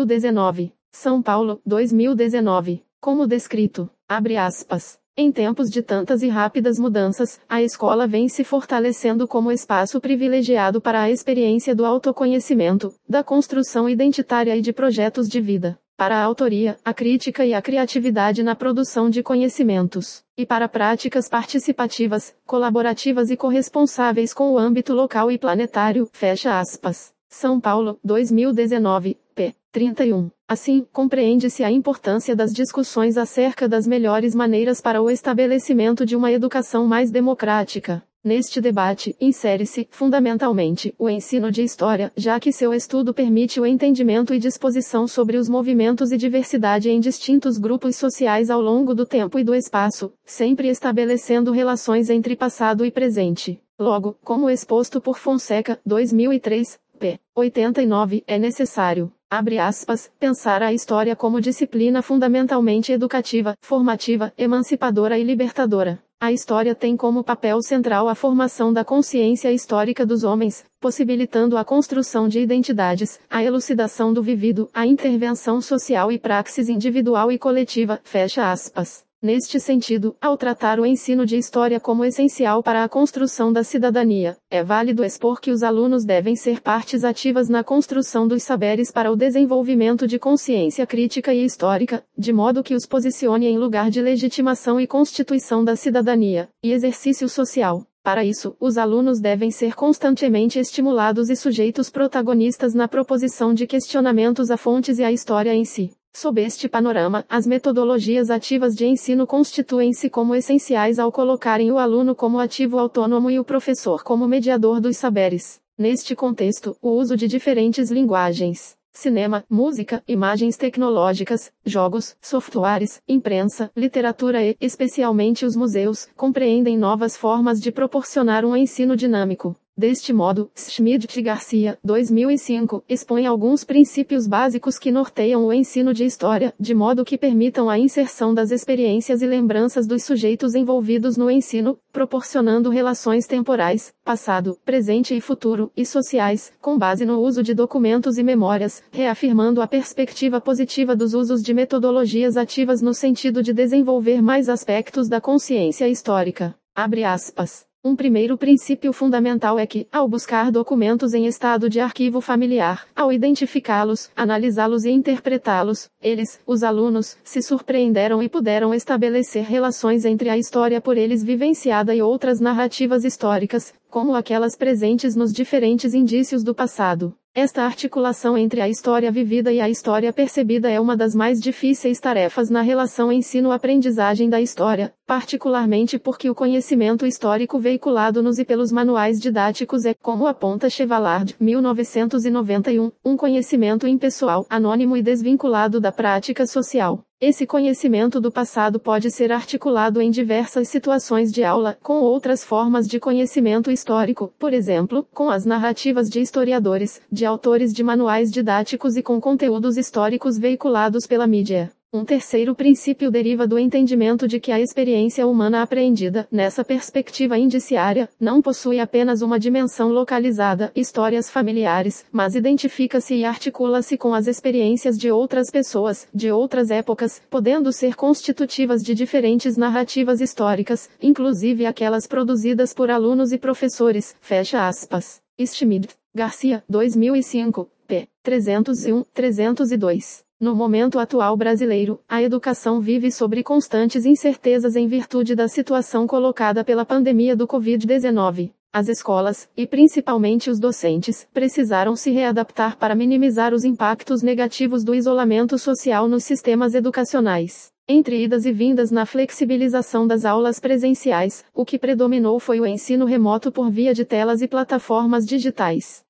2019. São Paulo, 2019. Como descrito, abre aspas. Em tempos de tantas e rápidas mudanças, a escola vem se fortalecendo como espaço privilegiado para a experiência do autoconhecimento, da construção identitária e de projetos de vida, para a autoria, a crítica e a criatividade na produção de conhecimentos, e para práticas participativas, colaborativas e corresponsáveis com o âmbito local e planetário. Fecha aspas. São Paulo, 2019, p. 31. Assim, compreende-se a importância das discussões acerca das melhores maneiras para o estabelecimento de uma educação mais democrática. Neste debate, insere-se, fundamentalmente, o ensino de história, já que seu estudo permite o entendimento e disposição sobre os movimentos e diversidade em distintos grupos sociais ao longo do tempo e do espaço, sempre estabelecendo relações entre passado e presente. Logo, como exposto por Fonseca, 2003, p. 89, é necessário, abre aspas, pensar a história como disciplina fundamentalmente educativa, formativa, emancipadora e libertadora. A história tem como papel central a formação da consciência histórica dos homens, possibilitando a construção de identidades, a elucidação do vivido, a intervenção social e praxis individual e coletiva. Fecha aspas. Neste sentido, ao tratar o ensino de história como essencial para a construção da cidadania, é válido expor que os alunos devem ser partes ativas na construção dos saberes para o desenvolvimento de consciência crítica e histórica, de modo que os posicione em lugar de legitimação e constituição da cidadania, e exercício social. Para isso, os alunos devem ser constantemente estimulados e sujeitos protagonistas na proposição de questionamentos a fontes e à história em si. Sob este panorama, as metodologias ativas de ensino constituem-se como essenciais ao colocarem o aluno como ativo autônomo e o professor como mediador dos saberes. Neste contexto, o uso de diferentes linguagens, cinema, música, imagens tecnológicas, jogos, softwares, imprensa, literatura e, especialmente os museus, compreendem novas formas de proporcionar um ensino dinâmico. Deste modo, Schmidt e Garcia, 2005, expõe alguns princípios básicos que norteiam o ensino de história, de modo que permitam a inserção das experiências e lembranças dos sujeitos envolvidos no ensino, proporcionando relações temporais, passado, presente e futuro, e sociais, com base no uso de documentos e memórias, reafirmando a perspectiva positiva dos usos de metodologias ativas no sentido de desenvolver mais aspectos da consciência histórica. Abre aspas. Um primeiro princípio fundamental é que, ao buscar documentos em estado de arquivo familiar, ao identificá-los, analisá-los e interpretá-los, eles, os alunos, se surpreenderam e puderam estabelecer relações entre a história por eles vivenciada e outras narrativas históricas, como aquelas presentes nos diferentes indícios do passado. Esta articulação entre a história vivida e a história percebida é uma das mais difíceis tarefas na relação ensino-aprendizagem da história, particularmente porque o conhecimento histórico veiculado nos e pelos manuais didáticos é, como aponta Chevallard, 1991, um conhecimento impessoal, anônimo e desvinculado da prática social. Esse conhecimento do passado pode ser articulado em diversas situações de aula, com outras formas de conhecimento histórico, por exemplo, com as narrativas de historiadores, de autores de manuais didáticos e com conteúdos históricos veiculados pela mídia. Um terceiro princípio deriva do entendimento de que a experiência humana apreendida, nessa perspectiva indiciária, não possui apenas uma dimensão localizada, histórias familiares, mas identifica-se e articula-se com as experiências de outras pessoas, de outras épocas, podendo ser constitutivas de diferentes narrativas históricas, inclusive aquelas produzidas por alunos e professores. Fecha aspas. Schmidt, Garcia, 2005, p. 301, 302. No momento atual brasileiro, a educação vive sobre constantes incertezas em virtude da situação colocada pela pandemia do Covid-19. As escolas, e principalmente os docentes, precisaram se readaptar para minimizar os impactos negativos do isolamento social nos sistemas educacionais. Entre idas e vindas na flexibilização das aulas presenciais, o que predominou foi o ensino remoto por via de telas e plataformas digitais.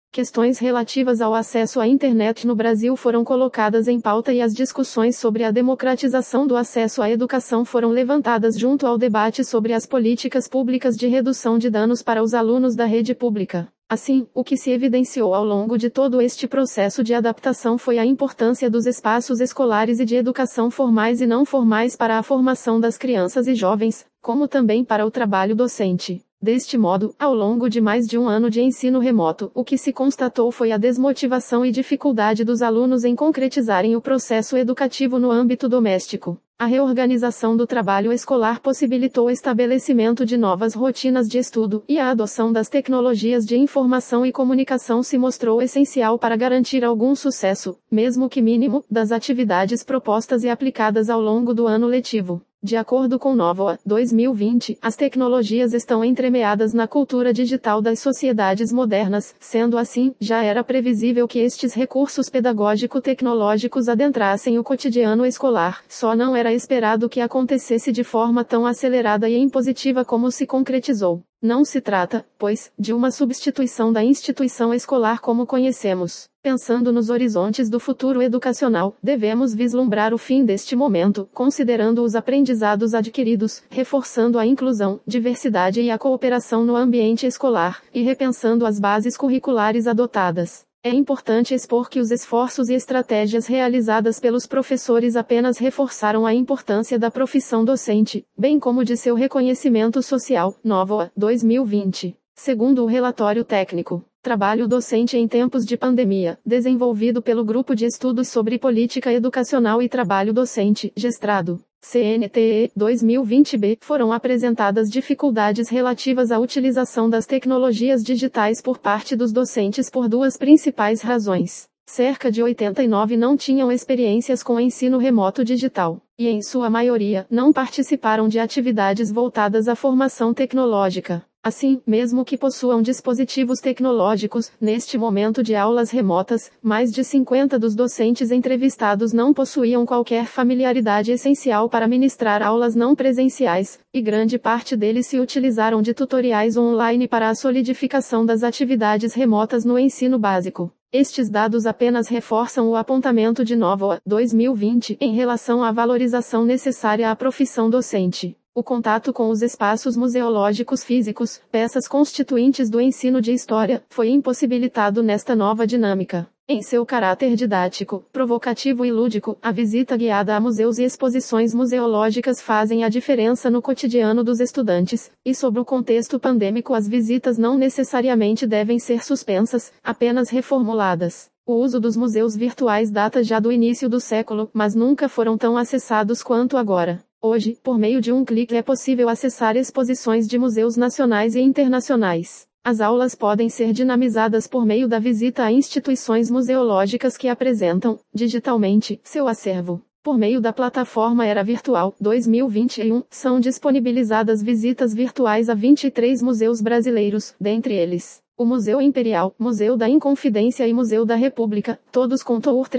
Questões relativas ao acesso à internet no Brasil foram colocadas em pauta e as discussões sobre a democratização do acesso à educação foram levantadas junto ao debate sobre as políticas públicas de redução de danos para os alunos da rede pública. Assim, o que se evidenciou ao longo de todo este processo de adaptação foi a importância dos espaços escolares e de educação formais e não formais para a formação das crianças e jovens, como também para o trabalho docente. Deste modo, ao longo de mais de um ano de ensino remoto, o que se constatou foi a desmotivação e dificuldade dos alunos em concretizarem o processo educativo no âmbito doméstico. A reorganização do trabalho escolar possibilitou o estabelecimento de novas rotinas de estudo, e a adoção das tecnologias de informação e comunicação se mostrou essencial para garantir algum sucesso, mesmo que mínimo, das atividades propostas e aplicadas ao longo do ano letivo. De acordo com Novoa, 2020, as tecnologias estão entremeadas na cultura digital das sociedades modernas, sendo assim, já era previsível que estes recursos pedagógico-tecnológicos adentrassem o cotidiano escolar, só não era esperado que acontecesse de forma tão acelerada e impositiva como se concretizou. Não se trata, pois, de uma substituição da instituição escolar como conhecemos. Pensando nos horizontes do futuro educacional, devemos vislumbrar o fim deste momento, considerando os aprendizados adquiridos, reforçando a inclusão, diversidade e a cooperação no ambiente escolar, e repensando as bases curriculares adotadas. É importante expor que os esforços e estratégias realizadas pelos professores apenas reforçaram a importância da profissão docente, bem como de seu reconhecimento social. Novoa, 2020. Segundo o relatório técnico, Trabalho Docente em Tempos de Pandemia, desenvolvido pelo Grupo de Estudos sobre Política Educacional e Trabalho Docente, Gestrado, CNTE, 2020b, foram apresentadas dificuldades relativas à utilização das tecnologias digitais por parte dos docentes por duas principais razões. Cerca de 89 não tinham experiências com ensino remoto digital, e em sua maioria, não participaram de atividades voltadas à formação tecnológica. Assim, mesmo que possuam dispositivos tecnológicos, neste momento de aulas remotas, mais de 50 dos docentes entrevistados não possuíam qualquer familiaridade essencial para ministrar aulas não presenciais, e grande parte deles se utilizaram de tutoriais online para a solidificação das atividades remotas no ensino básico. Estes dados apenas reforçam o apontamento de Novoa, 2020, em relação à valorização necessária à profissão docente. O contato com os espaços museológicos físicos, peças constituintes do ensino de história, foi impossibilitado nesta nova dinâmica. Em seu caráter didático, provocativo e lúdico, a visita guiada a museus e exposições museológicas fazem a diferença no cotidiano dos estudantes, e sob o contexto pandêmico as visitas não necessariamente devem ser suspensas, apenas reformuladas. O uso dos museus virtuais data já do início do século, mas nunca foram tão acessados quanto agora. Hoje, por meio de um clique é possível acessar exposições de museus nacionais e internacionais. As aulas podem ser dinamizadas por meio da visita a instituições museológicas que apresentam, digitalmente, seu acervo. Por meio da plataforma Era Virtual, 2021, são disponibilizadas visitas virtuais a 23 museus brasileiros, dentre eles o Museu Imperial, Museu da Inconfidência e Museu da República, todos com Tour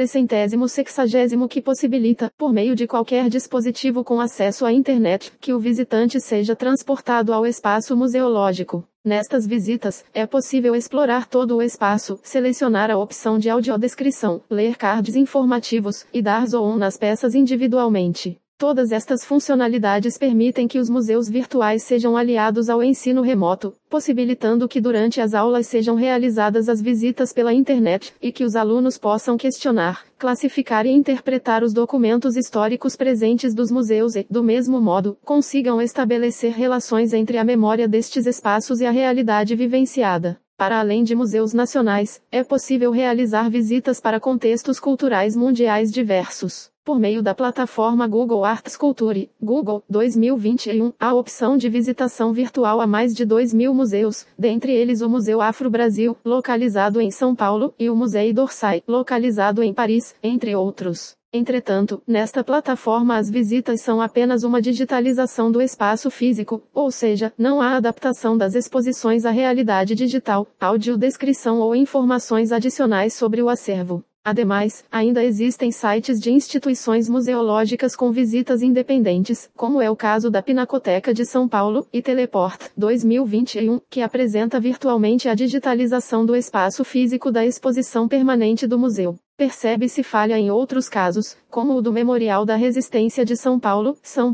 360 que possibilita, por meio de qualquer dispositivo com acesso à internet, que o visitante seja transportado ao espaço museológico. Nestas visitas, é possível explorar todo o espaço, selecionar a opção de audiodescrição, ler cards informativos, e dar zoom nas peças individualmente. Todas estas funcionalidades permitem que os museus virtuais sejam aliados ao ensino remoto, possibilitando que durante as aulas sejam realizadas as visitas pela internet, e que os alunos possam questionar, classificar e interpretar os documentos históricos presentes dos museus e, do mesmo modo, consigam estabelecer relações entre a memória destes espaços e a realidade vivenciada. Para além de museus nacionais, é possível realizar visitas para contextos culturais mundiais diversos. Por meio da plataforma Google Arts Culture, Google, 2021, há a opção de visitação virtual a mais de 2.000 museus, dentre eles o Museu Afro-Brasil, localizado em São Paulo, e o Musée d'Orsay, localizado em Paris, entre outros. Entretanto, nesta plataforma as visitas são apenas uma digitalização do espaço físico, ou seja, não há adaptação das exposições à realidade digital, audiodescrição ou informações adicionais sobre o acervo. Ademais, ainda existem sites de instituições museológicas com visitas independentes, como é o caso da Pinacoteca de São Paulo, e Teleport 2021, que apresenta virtualmente a digitalização do espaço físico da exposição permanente do museu. Percebe-se falha em outros casos, como o do Memorial da Resistência de São Paulo,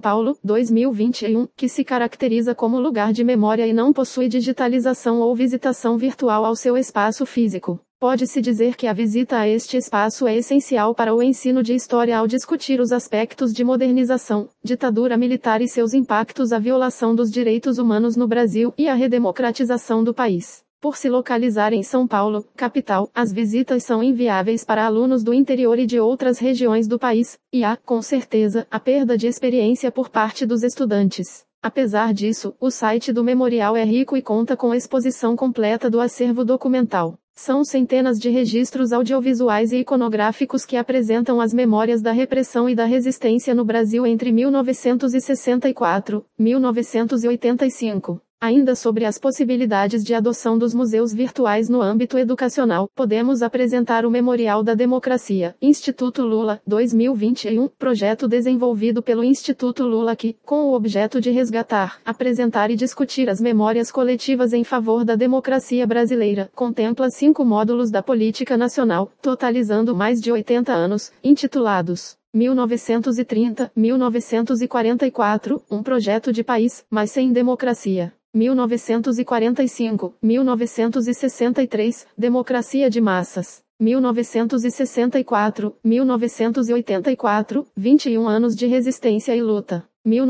2021, que se caracteriza como lugar de memória e não possui digitalização ou visitação virtual ao seu espaço físico. Pode-se dizer que a visita a este espaço é essencial para o ensino de história ao discutir os aspectos de modernização, ditadura militar e seus impactos à violação dos direitos humanos no Brasil e à redemocratização do país. Por se localizar em São Paulo, capital, as visitas são inviáveis para alunos do interior e de outras regiões do país, e há, com certeza, a perda de experiência por parte dos estudantes. Apesar disso, o site do memorial é rico e conta com exposição completa do acervo documental. São centenas de registros audiovisuais e iconográficos que apresentam as memórias da repressão e da resistência no Brasil entre 1964 e 1985. Ainda sobre as possibilidades de adoção dos museus virtuais no âmbito educacional, podemos apresentar o Memorial da Democracia, Instituto Lula, 2021, projeto desenvolvido pelo Instituto Lula que, com o objeto de resgatar, apresentar e discutir as memórias coletivas em favor da democracia brasileira, contempla 5 módulos da política nacional, totalizando mais de 80 anos, intitulados 1930, 1944, um projeto de país, mas sem democracia. 1945, 1963, democracia de massas. 1964, 1984, 21 anos de resistência e luta.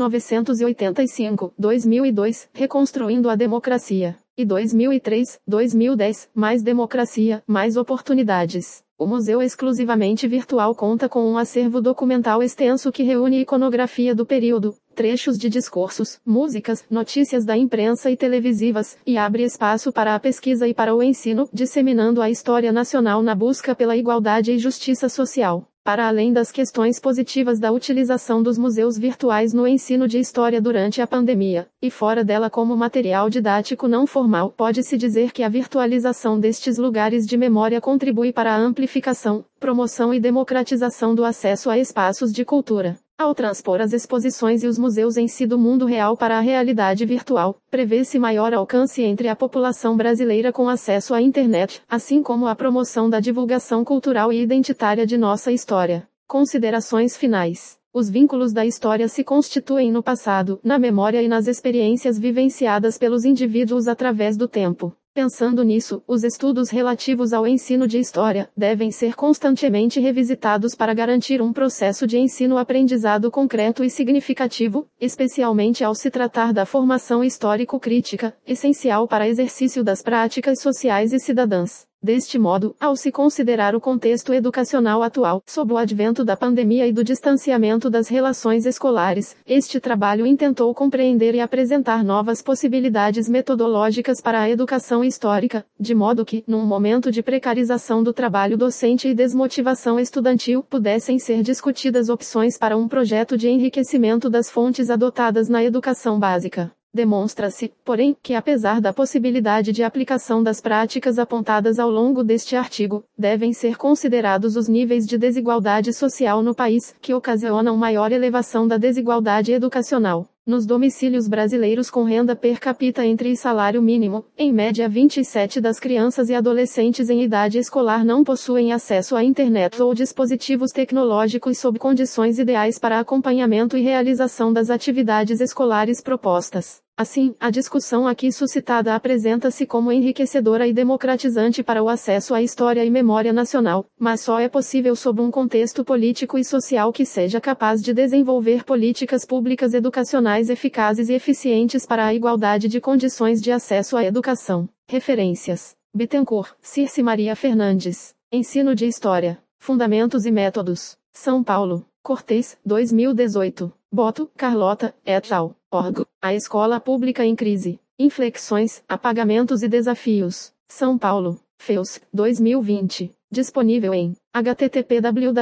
1985, 2002, reconstruindo a democracia. E 2003, 2010, mais democracia, mais oportunidades. O museu exclusivamente virtual conta com um acervo documental extenso que reúne iconografia do período, trechos de discursos, músicas, notícias da imprensa e televisivas, e abre espaço para a pesquisa e para o ensino, disseminando a história nacional na busca pela igualdade e justiça social. Para além das questões positivas da utilização dos museus virtuais no ensino de história durante a pandemia, e fora dela como material didático não formal, pode-se dizer que a virtualização destes lugares de memória contribui para a amplificação, promoção e democratização do acesso a espaços de cultura. Ao transpor as exposições e os museus em si do mundo real para a realidade virtual, prevê-se maior alcance entre a população brasileira com acesso à internet, assim como a promoção da divulgação cultural e identitária de nossa história. Considerações finais. Os vínculos da história se constituem no passado, na memória e nas experiências vivenciadas pelos indivíduos através do tempo. Pensando nisso, os estudos relativos ao ensino de história devem ser constantemente revisitados para garantir um processo de ensino-aprendizado concreto e significativo, especialmente ao se tratar da formação histórico-crítica, essencial para exercício das práticas sociais e cidadãs. Deste modo, ao se considerar o contexto educacional atual, sob o advento da pandemia e do distanciamento das relações escolares, este trabalho intentou compreender e apresentar novas possibilidades metodológicas para a educação histórica, de modo que, num momento de precarização do trabalho docente e desmotivação estudantil, pudessem ser discutidas opções para um projeto de enriquecimento das fontes adotadas na educação básica. Demonstra-se, porém, que apesar da possibilidade de aplicação das práticas apontadas ao longo deste artigo, devem ser considerados os níveis de desigualdade social no país, que ocasionam maior elevação da desigualdade educacional. Nos domicílios brasileiros com renda per capita entre e salário mínimo, em média 27 das crianças e adolescentes em idade escolar não possuem acesso à internet ou dispositivos tecnológicos sob condições ideais para acompanhamento e realização das atividades escolares propostas. Assim, a discussão aqui suscitada apresenta-se como enriquecedora e democratizante para o acesso à história e memória nacional, mas só é possível sob um contexto político e social que seja capaz de desenvolver políticas públicas educacionais eficazes e eficientes para a igualdade de condições de acesso à educação. Referências: Bittencourt, Circe Maria Fernandes. Ensino de História. Fundamentos e Métodos. São Paulo. Cortez, 2018. Boto, Carlota, et al. Org. A Escola Pública em Crise. Inflexões, Apagamentos e Desafios. São Paulo. FEUS, 2020. Disponível em http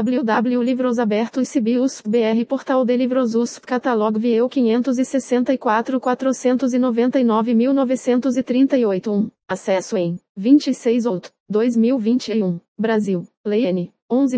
www.livrosabertos.br Portal de Livros USP Catalog Vieu 564 499 1938 1. Acesso em 26 out. 2021, Brasil, Lei N.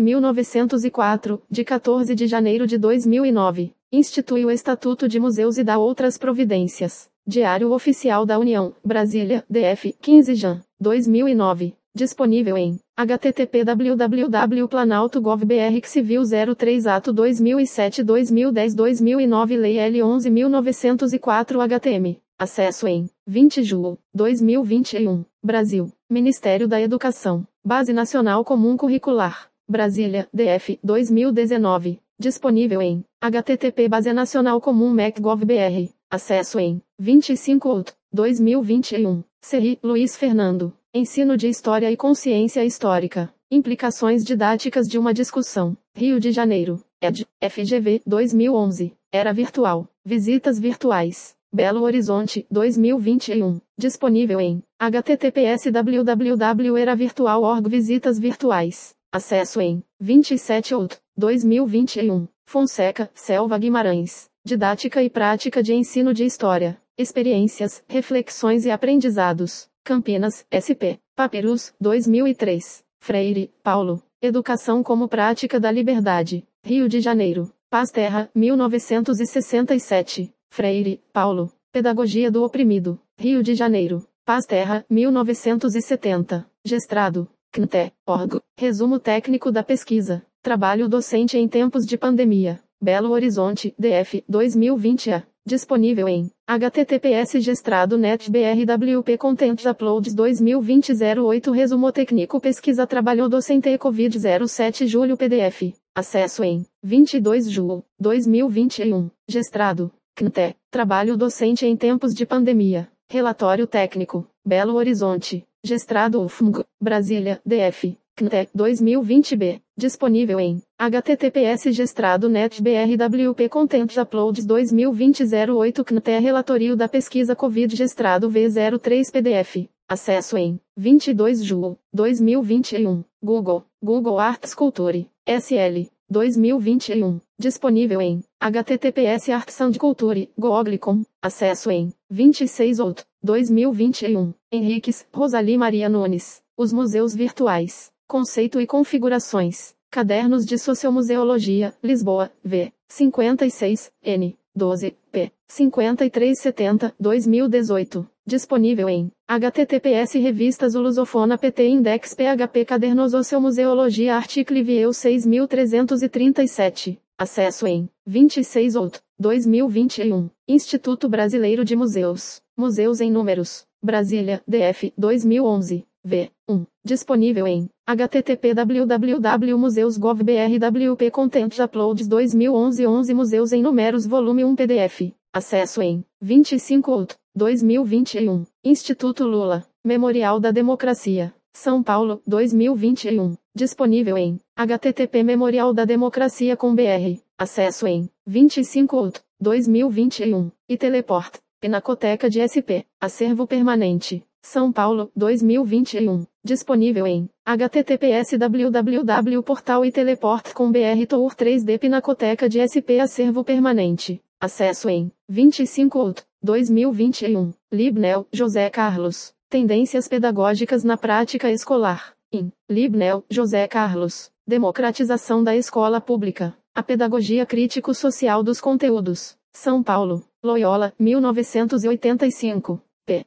11.904, de 14 de janeiro de 2009, institui o Estatuto de Museus e dá outras providências. Diário Oficial da União, Brasília, DF, 15 Jan. 2009. Disponível em http www.planalto.gov.br Civil 03 Ato 2007-2010-2009 Lei L 11.904 HTM. Acesso em 20 de julho 2021. Brasil. Ministério da Educação. Base Nacional Comum Curricular. Brasília, DF, 2019. Disponível em http Base Nacional Comum MEC.gov.br. Acesso em 25 de 2021. Serri, Luiz Fernando. Ensino de História e Consciência Histórica. Implicações didáticas de uma discussão. Rio de Janeiro. Ed. FGV, 2011. Era virtual. Visitas virtuais. Belo Horizonte, 2021. Disponível em https www.eravirtual.org Visitas virtuais. Acesso em 27 de 2021. Fonseca, Selva Guimarães. Didática e prática de ensino de história. Experiências, reflexões e aprendizados. Campinas, SP. Papyrus, 2003. Freire, Paulo. Educação como prática da liberdade. Rio de Janeiro. Paz Terra, 1967. Freire, Paulo. Pedagogia do oprimido. Rio de Janeiro. Paz Terra, 1970. Gestrado. CNTE. Org. Resumo técnico da pesquisa. Trabalho docente em tempos de pandemia. Belo Horizonte, DF, 2020 Disponível em https gestrado.net brwp Content Uploads 2020 08 Resumo técnico Pesquisa Trabalho docente Covid 07 Julho PDF. Acesso em 22 de julho 2021. Gestrado. CNTE. Trabalho docente em tempos de pandemia. Relatório técnico. Belo Horizonte. Gestrado UFMG. Brasília, DF. CNTE 2020b. Disponível em https gestrado.net brwp Content Uploads 2020 08 CNTE Relatorio da Pesquisa Covid Gestrado V03 PDF. Acesso em 22 de julho 2021. Google Arts Culture. SL. 2021. Disponível em https Arts and Culture. Google.com. Acesso em 26 de 2021. Henriques, Rosalie Maria Nunes. Os Museus Virtuais. Conceito e configurações. Cadernos de Sociomuseologia, Lisboa, V. 56, N. 12, P. 5370, 2018. Disponível em https Revistas Lusofona PT Index PHP Cadernos Sociomuseologia Article Vieu 6337. Acesso em 26 de 2021. Instituto Brasileiro de Museus. Museus em Números. Brasília, DF, 2011. V. 1. Disponível em http www.museus.gov.br Content Uploads 2011 11 Museus em Números Volume 1 PDF. Acesso em 25 de 2021. Instituto Lula. Memorial da Democracia. São Paulo, 2021. Disponível em http memorialdademocracia com br. Acesso em 25 de 2021. E Teleport. Pinacoteca de SP. Acervo permanente. São Paulo, 2021. Disponível em https www.portal-e-teleport.com.br Tour 3D Pinacoteca de SP Acervo permanente. Acesso em 25 de 2021. Libnel, José Carlos. Tendências pedagógicas na prática escolar. Em Libnel, José Carlos. Democratização da escola pública. A pedagogia crítico-social dos conteúdos. São Paulo. Loyola, 1985. P.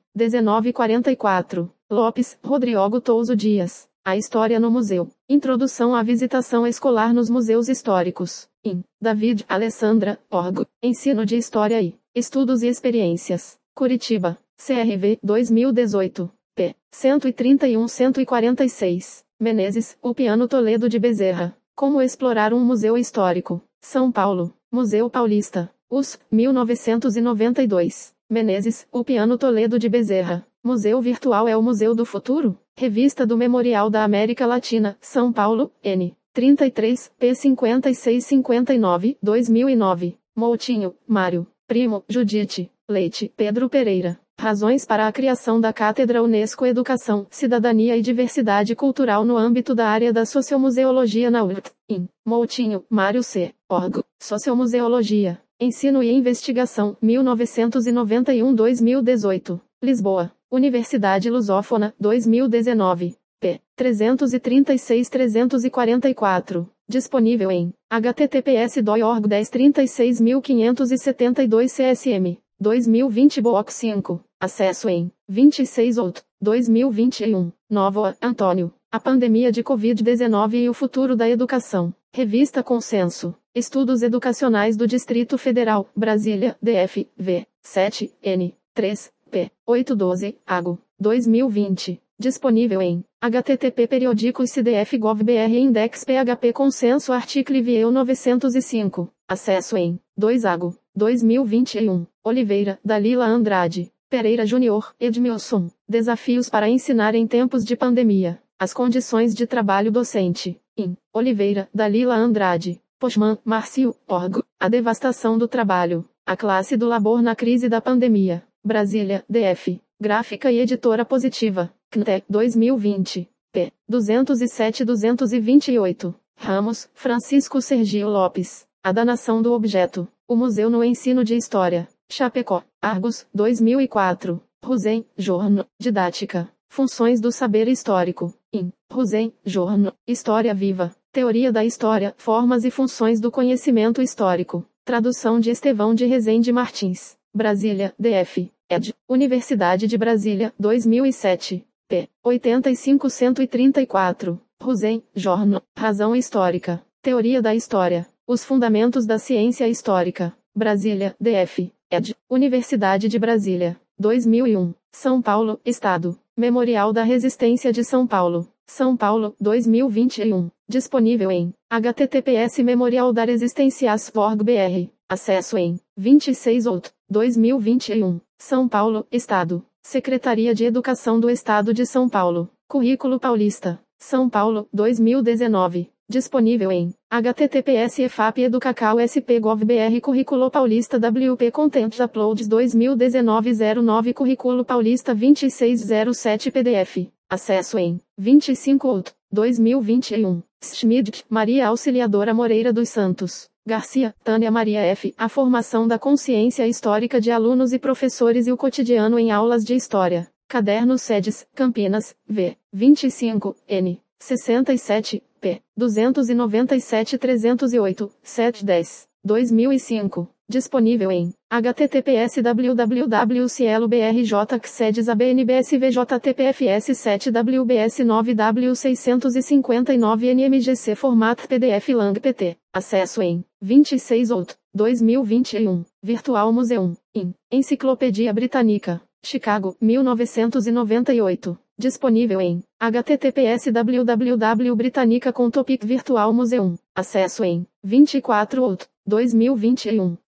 1944. Lopes, Rodrigo Touso Dias. A História no Museu. Introdução à visitação escolar nos museus históricos. Em David, Alessandra, Org. Ensino de História e Estudos e Experiências. Curitiba. CRV, 2018. P. 131-146. Menezes, Upiano Toledo de Bezerra. Como explorar um museu histórico. São Paulo. Museu Paulista. US, 1992. Menezes, Upiano Toledo de Bezerra. Museu Virtual é o Museu do Futuro? Revista do Memorial da América Latina, São Paulo, N. 33, p. 5659, 2009. Moutinho, Mário. Primo, Judite. Leite, Pedro Pereira. Razões para a criação da Cátedra Unesco Educação, Cidadania e Diversidade Cultural no âmbito da área da Sociomuseologia na URT. In. Moutinho, Mário C. Org. Sociomuseologia. Ensino e Investigação, 1991-2018. Lisboa. Universidade Lusófona, 2019. P. 336.344. Disponível em https://doi.org 10.36572 CSM. 2020 Box 5. Acesso em 26 outubro 2021. Novoa, Antônio. A pandemia de Covid-19 e o futuro da educação. Revista Consenso. Estudos Educacionais do Distrito Federal, Brasília, DF, V. 7, N. 3, P. 812, AGO. 2020. Disponível em http periódicos cdf.gov.br index php consenso article vieu 905. Acesso em 2AGO. 2021. Oliveira, Dalila Andrade. Pereira Júnior, Edmilson. Desafios para ensinar em tempos de pandemia. As condições de trabalho docente. Em Oliveira, Dalila Andrade. Postman, Márcio, Org. A devastação do trabalho. A classe do labor na crise da pandemia. Brasília, DF. Gráfica e editora Positiva. CNTE, 2020. P. 207-228. Ramos, Francisco Sergio Lopes. A danação do objeto. O Museu no Ensino de História. Chapecó. Argos, 2004. Rosen, Jorno. Didática. Funções do saber histórico. In. Rosen, Jorno. História viva. Teoria da história, formas e funções do conhecimento histórico. Tradução de Estevão de Rezende Martins. Brasília, DF. Ed. Universidade de Brasília, 2007. P. 85-134. Rosen, Jorno. Razão histórica. Teoria da história. Os fundamentos da ciência histórica. Brasília, DF. Ed. Universidade de Brasília. 2001. São Paulo, Estado. Memorial da Resistência de São Paulo. São Paulo, 2021. Disponível em https://memorialdaresistencias.org.br. Acesso em 26 outubro 2021. São Paulo, Estado. Secretaria de Educação do Estado de São Paulo. Currículo Paulista. São Paulo, 2019. Disponível em https://efap-educacau-sp.gov.br. Currículo Paulista WP Content Uploads 2019-09. Currículo Paulista 2607 PDF. Acesso em 25 outubro 2021. Schmidt, Maria Auxiliadora Moreira dos Santos. Garcia, Tânia Maria F. A formação da consciência histórica de alunos e professores e o cotidiano em aulas de história. Caderno Sedes, Campinas, V. 25, N. 67, P. 297-308, 710. 2005. Disponível em https://wclbrj.csedis-abnbs-vj-tpfs7wbs9w659 NMGC Format PDF Lang PT. Acesso em 26 outubro 2021. Virtual Museum. In. Enciclopédia Britânica. Chicago, 1998. Disponível em https://www.britanica.com/topic Virtual Museum. Acesso em 24 outubro 2021.